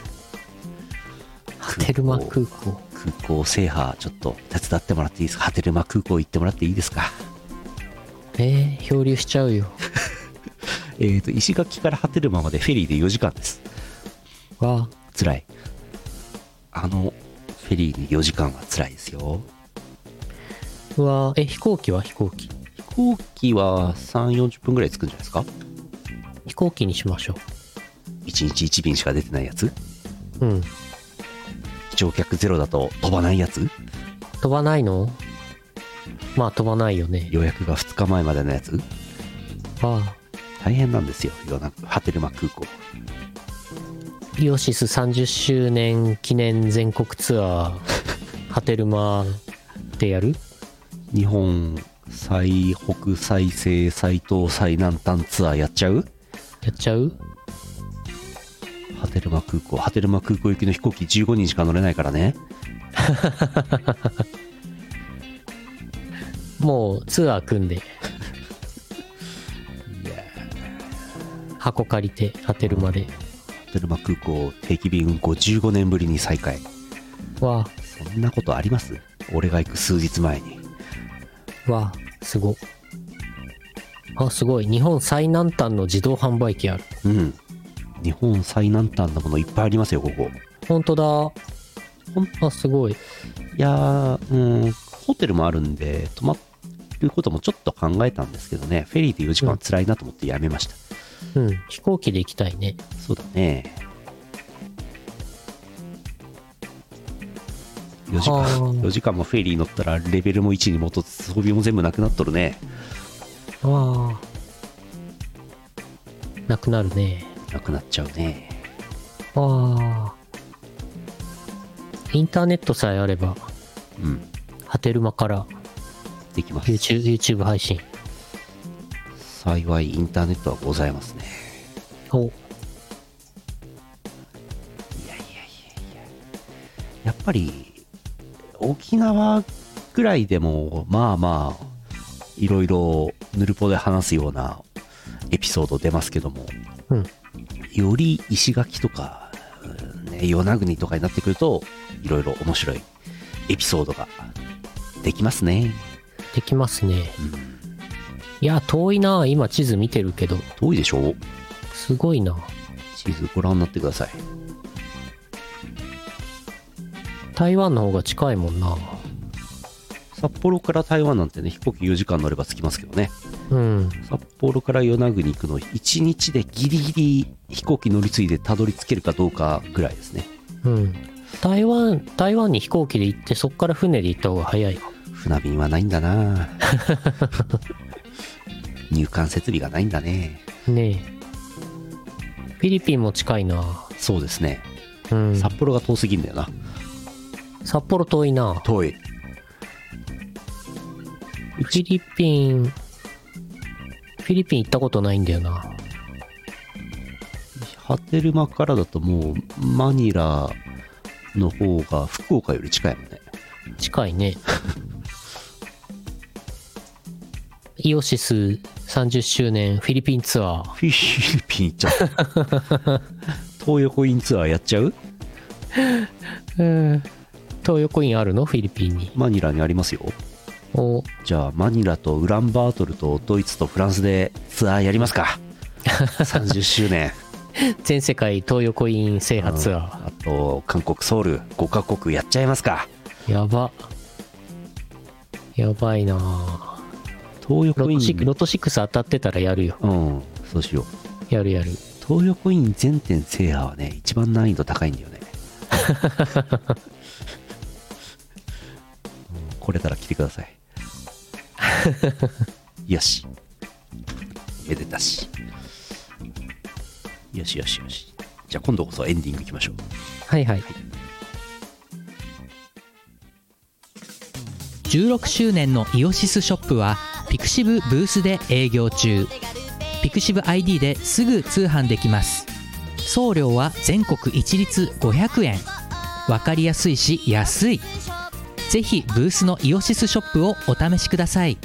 波照間空港空港制覇ちょっと手伝ってもらっていいですか？波照間空港行ってもらっていいですか？ えー、漂流しちゃうよ。 えっと石垣から波照間までフェリーでよじかんです。 わあつらい。あのフェリーによじかんはつらいですよ。 うわえ飛行機は飛行機飛行機はさんじゅうよんじゅっぷんぐらい着くんじゃないですか？ 飛行機にしましょう。 いちにちいち便しか出てないやつ。 うん。 乗客ゼロだと飛ばないやつ。 飛ばないの？まあ飛ばないよね。 予約がふつかまえまでのやつ。 ああ大変なんですよ波照間空港。 イオシスさんじゅっしゅうねん記念全国ツアー波照間でやる？ 日本最北最西最東最南端ツアーやっちゃう？ やっちゃう？ 波照間空港波照間空港行きの飛行機じゅうごにんしか乗れないからね。 もうツアー組んで箱借りて波照間で波照間空港定期便運行じゅうごねんぶりに再開。 わあそんなことあります？俺が行く数日前に。 わあすごあすごい日本最南端の自動販売機ある。 うん日本最南端のものいっぱいありますよここ。 ほんとだほんあすごい。いやーうんホテルもあるんで泊まることもちょっと考えたんですけどねフェリーでよじかんは辛いなと思ってやめました。 うん、うん、飛行機で行きたいね。 そうだね。よじかんよじかんもフェリー乗ったらレベルもいちに戻って装備も全部なくなっとるね。 ああなくなるね。 なくなっちゃうね。 ああインターネットさえあればうん波照間からできます。 YouTube, YouTube 配信幸いインターネットはございますね。 おいやいやいやいややっぱり沖縄ぐらいでもまあまあいろいろヌルポで話すようなエピソード出ますけども、うん、より石垣とか、ね、与那国とかになってくるといろいろ面白いエピソードができますね。 できますね、うん、いや遠いな。今地図見てるけど遠いでしょ。 すごいな。 地図ご覧になってください。 台湾の方が近いもんな。 札幌から台湾なんてね飛行機よじかん乗れば着きますけどね。 うん。 札幌から与那国行くのいちにちでギリギリ飛行機乗り継いでたどり着けるかどうかぐらいですね。 うん。台湾台湾に飛行機で行ってそっから船で行った方が早いわ。 船便はないんだな。入管設備がないんだね。 ねえ。フィリピンも近いな。 そうですね、 うん、 札幌が遠すぎんだよな。 札幌遠いな。 遠い。 フィリピン、フィリピン行ったことないんだよな。 波照間からだともうマニラの方が福岡より近いもんね。 近いね。イオシスさんじゅっしゅうねんフィリピンツアー。 フィリピン行っちゃう。東横インツアーやっちゃう？ うん。東横インあるの？フィリピンに。 マニラにありますよ。 お、 じゃあマニラとウランバートルとドイツとフランスでツアーやりますか。さんじゅっしゅうねん。 全世界東横イン制覇ツアー。 あと韓国ソウルごカ国やっちゃいますか。 やば。やばいなぁ。 東横インロトシックス当たってたらやるよ。 うん、そうしよう。やるやる。 東横イン全店制覇はね、一番難易度高いんだよね。来れたら来てください。よし。めでたし。よしよしよし。じゃあ今度こそエンディングいきましょう。 はいはい。 じゅうろくしゅうねんのイオシスショップはピクシブブースで営業中。ピクシブ アイディー ですぐ通販できます。送料は全国一律ごひゃくえん。わかりやすいし安い。ぜひブースのイオシスショップをお試しください。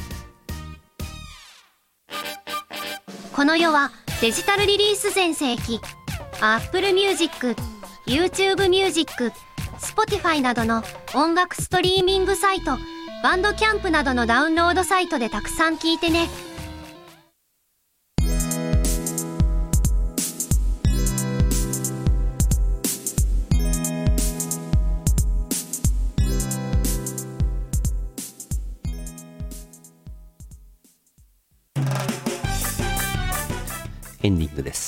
この世はデジタルリリース全盛期。 Apple Music、YouTube Music、Spotify などの音楽ストリーミングサイト、バンドキャンプなどのダウンロードサイトでたくさん聴いてね。 エンディングです。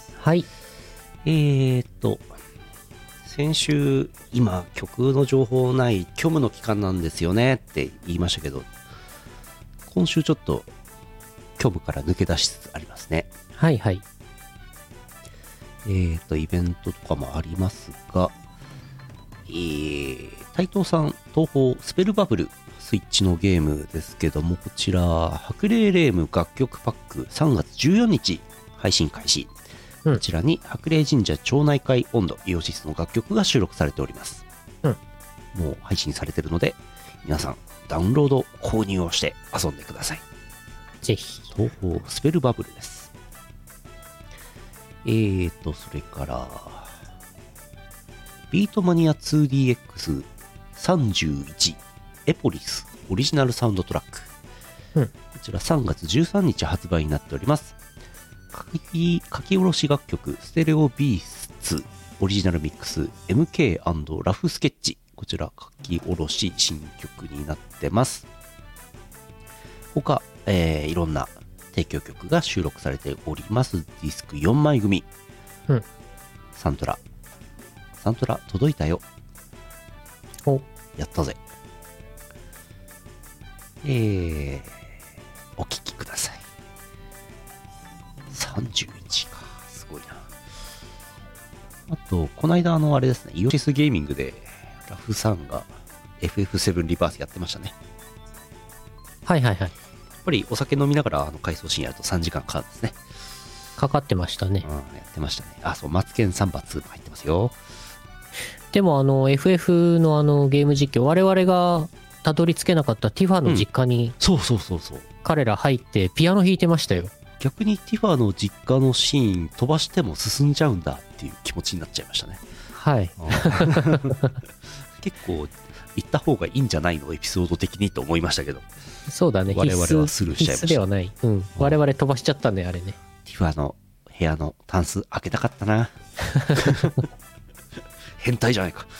はい。 えーと先週今曲の情報ない虚無の期間なんですよねって言いましたけど、今週ちょっと虚無から抜け出しつつありますね。 はいはい。 えーとイベントとかもありますが、えー、台東さん東宝スペルバブルスイッチのゲームですけども、こちら白霊レーム楽曲パックさんがつじゅうよっか配信開始。こちらに白霊神社町内会温度イオシスの楽曲が収録されております。うん、もう配信されてるので皆さんダウンロード購入をして遊んでください。 ぜひ。 東宝スペルバブルです。えーとそれからビートマニア ツーディーエックスさんじゅういち エポリスオリジナルサウンドトラック、うん、こちらさんがつじゅうさんにち発売になっております。書き, 書き下ろし楽曲ステレオビースツオリジナルミックス エムケー& ラフスケッチ、こちら書き下ろし新曲になってます。他、えー、いろんな提供曲が収録されております。ディスクよんまい組、うん、サントラサントラ届いたよ。おやったぜ。えー、お聴きください。さんじゅういちか、すごいな。あとこの間あのあれですね、イオシスゲーミングでラフさんが エフエフセブン リバースやってましたね。 はいはいはい。やっぱりお酒飲みながらあの回想シーンやるとさんじかんかかるんですね。 かかってましたね。 うん、やってましたね。あ、そう、マツケンサンバツーも入ってますよ。 でもあの エフエフ のあのゲーム実況、我々がたどり着けなかったティファの実家に、うん、 そうそうそうそう、 彼ら入ってピアノ弾いてましたよ。 逆にティファの実家のシーン飛ばしても進んじゃうんだっていう気持ちになっちゃいましたね。 はい。 結構行った方がいいんじゃないのエピソード的にと思いましたけど。 そうだね。 我々はスルーしちゃいました。 必須ではない。うん。我々飛ばしちゃったね、あれね。 ティファの部屋のタンス開けたかったな。変態じゃないか。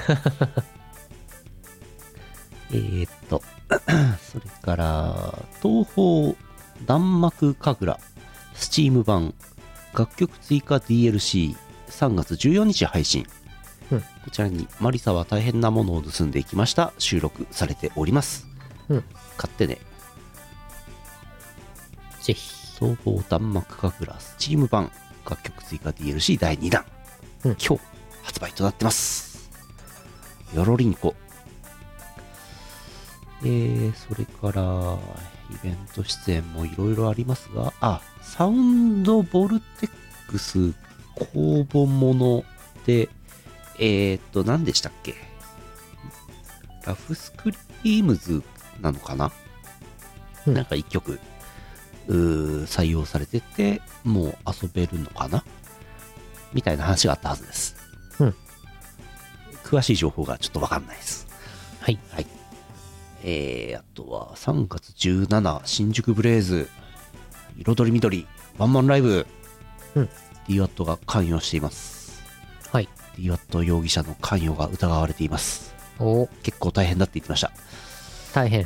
えーっとそれから東宝弾幕神楽スチーム版楽曲追加 ディーエルシーさんがつじゅうよっか配信、うん、こちらにマリサは大変なものを盗んでいきました収録されております、うん、買ってね。 ぜひ。 東宝弾幕神楽スチーム版楽曲追加 ディーエルシー だいにだんうん、 今日発売となってます。よろりんこ。えー、それからイベント出演もいろいろありますが、あ、サウンドボルテックス公募もので、えーっと、何でしたっけ？ラフスクリームズなのかな、うん、なんか一曲、うー採用されてて、もう遊べるのかなみたいな話があったはずです。 うん。 詳しい情報がちょっとわかんないです。 はい。 はい。えー、あとはさんがつじゅうしちにち、新宿ブレイズ、彩り緑、ワンマンライブ、 うん。 ディーワット が関与しています。 はい。 ディーワット 容疑者の関与が疑われています。 お、 結構大変だって言ってました。 大変。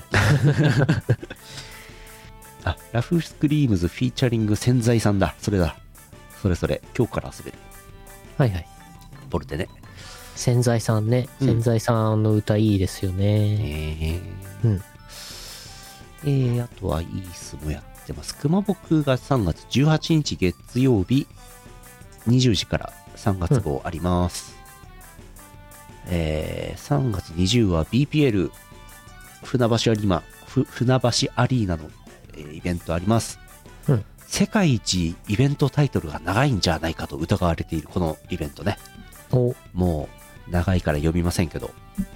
あ、ラフスクリームズフィーチャリング潜在さんだ。それだ。それそれ。今日から遊べる。 はいはい。 ボルテね。 潜在さんね。潜在さんの歌いいですよね。 えー、 うん。 えー、あとはイースもやってます。熊僕がさんがつじゅうはちにち月曜日にじゅうじからさんがつ号あります。うん、えー、さんがつにじゅうは ビーピーエル 船橋アリーナ、船橋アリーナの、えー、イベントあります。 うん。 世界一イベントタイトルが長いんじゃないかと疑われているこのイベントね。 お、 もう長いから読みませんけど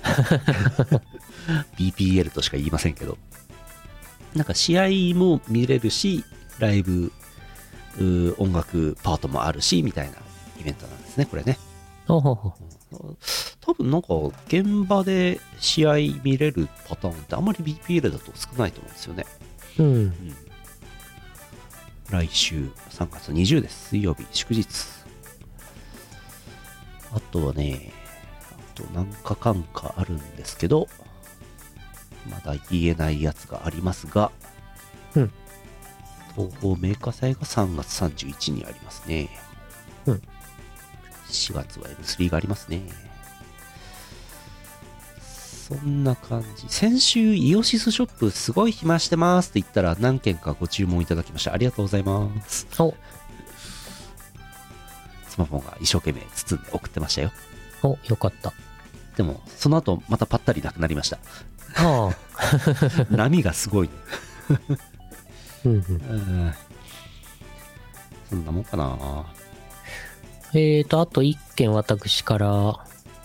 ビーピーエル としか言いませんけど、なんか試合も見れるし、ライブ音楽パートもあるしみたいなイベントなんですね、これね。 ほほほ。 多分なんか現場で試合見れるパターンってあんまり ビーピーエル だと少ないと思うんですよね。 うん、うん、 来週さんがつにじゅうです。水曜日祝日。あとはね、あと何かかんかあるんですけど、まだ言えないやつがありますが、 うん。 東宝メーカー祭がさんがつさんじゅういちにちにありますね。 うん。 しがつは エムスリー がありますね。そんな感じ。先週イオシスショップすごい暇してますって言ったら何件かご注文いただきました。ありがとうございます。 お、 スマホが一生懸命包んで送ってましたよ。 お、よかった。 でもその後またぱったりなくなりました。 ああ波がすごい。 うんうん、 うん、そんなもんかな。 えーとあといっけん私から、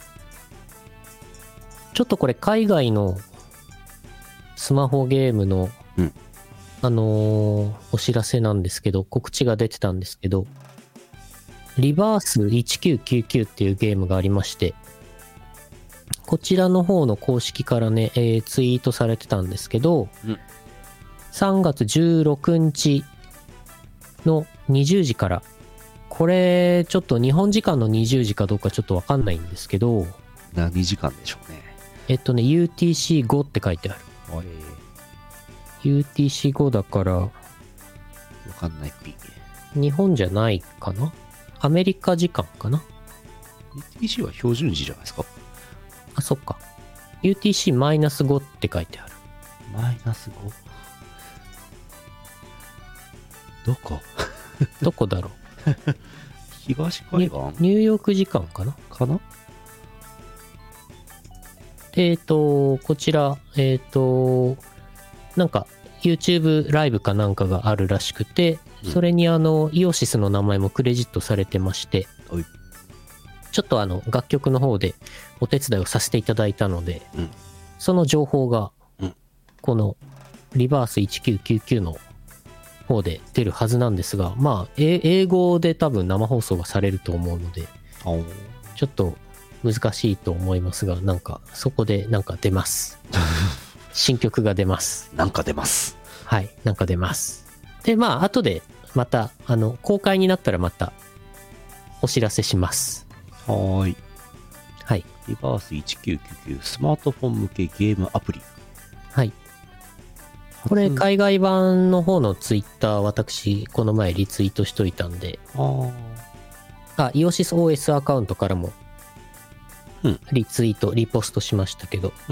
ちょっとこれ海外のスマホゲームの、 うん、 あのー、お知らせなんですけど、告知が出てたんですけど、リバースいちきゅうきゅうきゅうっていうゲームがありまして、こちらの方の公式からね、えー、ツイートされてたんですけど、 うん、 さんがつじゅうろくにちのにじゅうじから、これちょっと日本時間のにじゅうじかどうかちょっとわかんないんですけど、 何時間でしょうね。 えっとね ユーティーシーご って書いてある。ユーティーシーご だからわかんないっぴ。 日本じゃないかな、アメリカ時間かな。 ユーティーシー は標準時じゃないですか。 あ、そっか。 ユーティーシーマイナスご って書いてある。 マイナスご？ どこどこだろう東海岸？ ニューヨーク時間かなかな。 えっとこちらえっとなんか YouTube ライブかなんかがあるらしくて、うん、それにあのイオシスの名前もクレジットされてまして、 はい、 ちょっとあの楽曲の方でお手伝いをさせていただいたので、 うん、 その情報がこのリバースいちきゅうきゅうきゅうの方で出るはずなんですが、まあ英語で多分生放送がされると思うので、ちょっと難しいと思いますが、なんかそこでなんか出ます新曲が出ます。 なんか出ます。 はい、なんか出ます。で、まあ後でまたあの公開になったらまたお知らせします。 はーい。 はい。 リバースいちきゅうきゅうきゅうスマートフォン向けゲームアプリ。 はい。これ海外版の方のツイッター私この前リツイートしといたんで、 ああ、イオシス オーエス アカウントからもリツイート、うん、リポストしましたけど、 うん、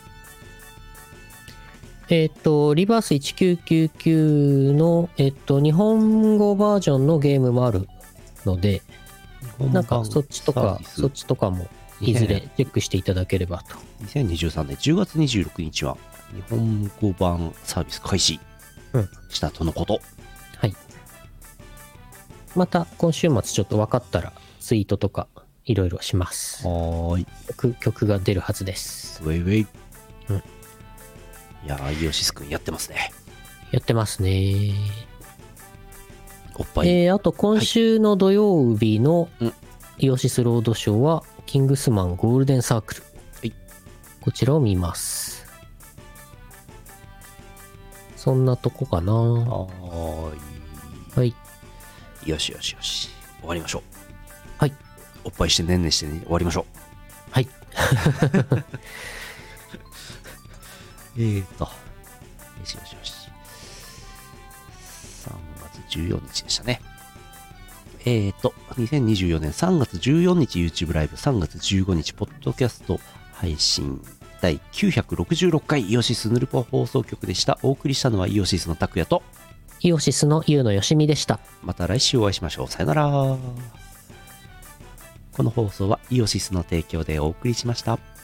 えっとリバースいちきゅうきゅうきゅうのえっと日本語バージョンのゲームもあるので、 日なんかそっちとかそっちとかもいずれチェックしていただければと。 にせんにじゅうさんねんじゅうがつにじゅうろくにちは日本語版サービス開始したとのこと、うん、 はい。また今週末ちょっと分かったらツイートとかいろいろします。 はーい。 曲曲が出るはずです。 ウェイウェイ、 うん、 いやーイオシスくんやってますね。 やってますね。 おっぱい。 えー、あと今週の土曜日のはい、 イオシスロードショーはキングスマンゴールデンサークル、 はい、 こちらを見ます。そんなとこかな。はーい。 はい。 よしよしよし。終わりましょう。 はい。 おっぱいしてねんねしてね、終わりましょう。 はい。 えーと。よしよしよし。さんがつじゅうよっかでしたね。えーと、にせんにじゅうよねんさんがつじゅうよっか YouTube ライブ、さんがつじゅうごにちポッドキャスト配信だいきゅうひゃくろくじゅうろっかいイオシスヌルポ放送局でした。お送りしたのはイオシスの拓也とイオシスのゆうのよしみでした。 また来週お会いしましょう。さよなら。この放送はイオシスの提供でお送りしました。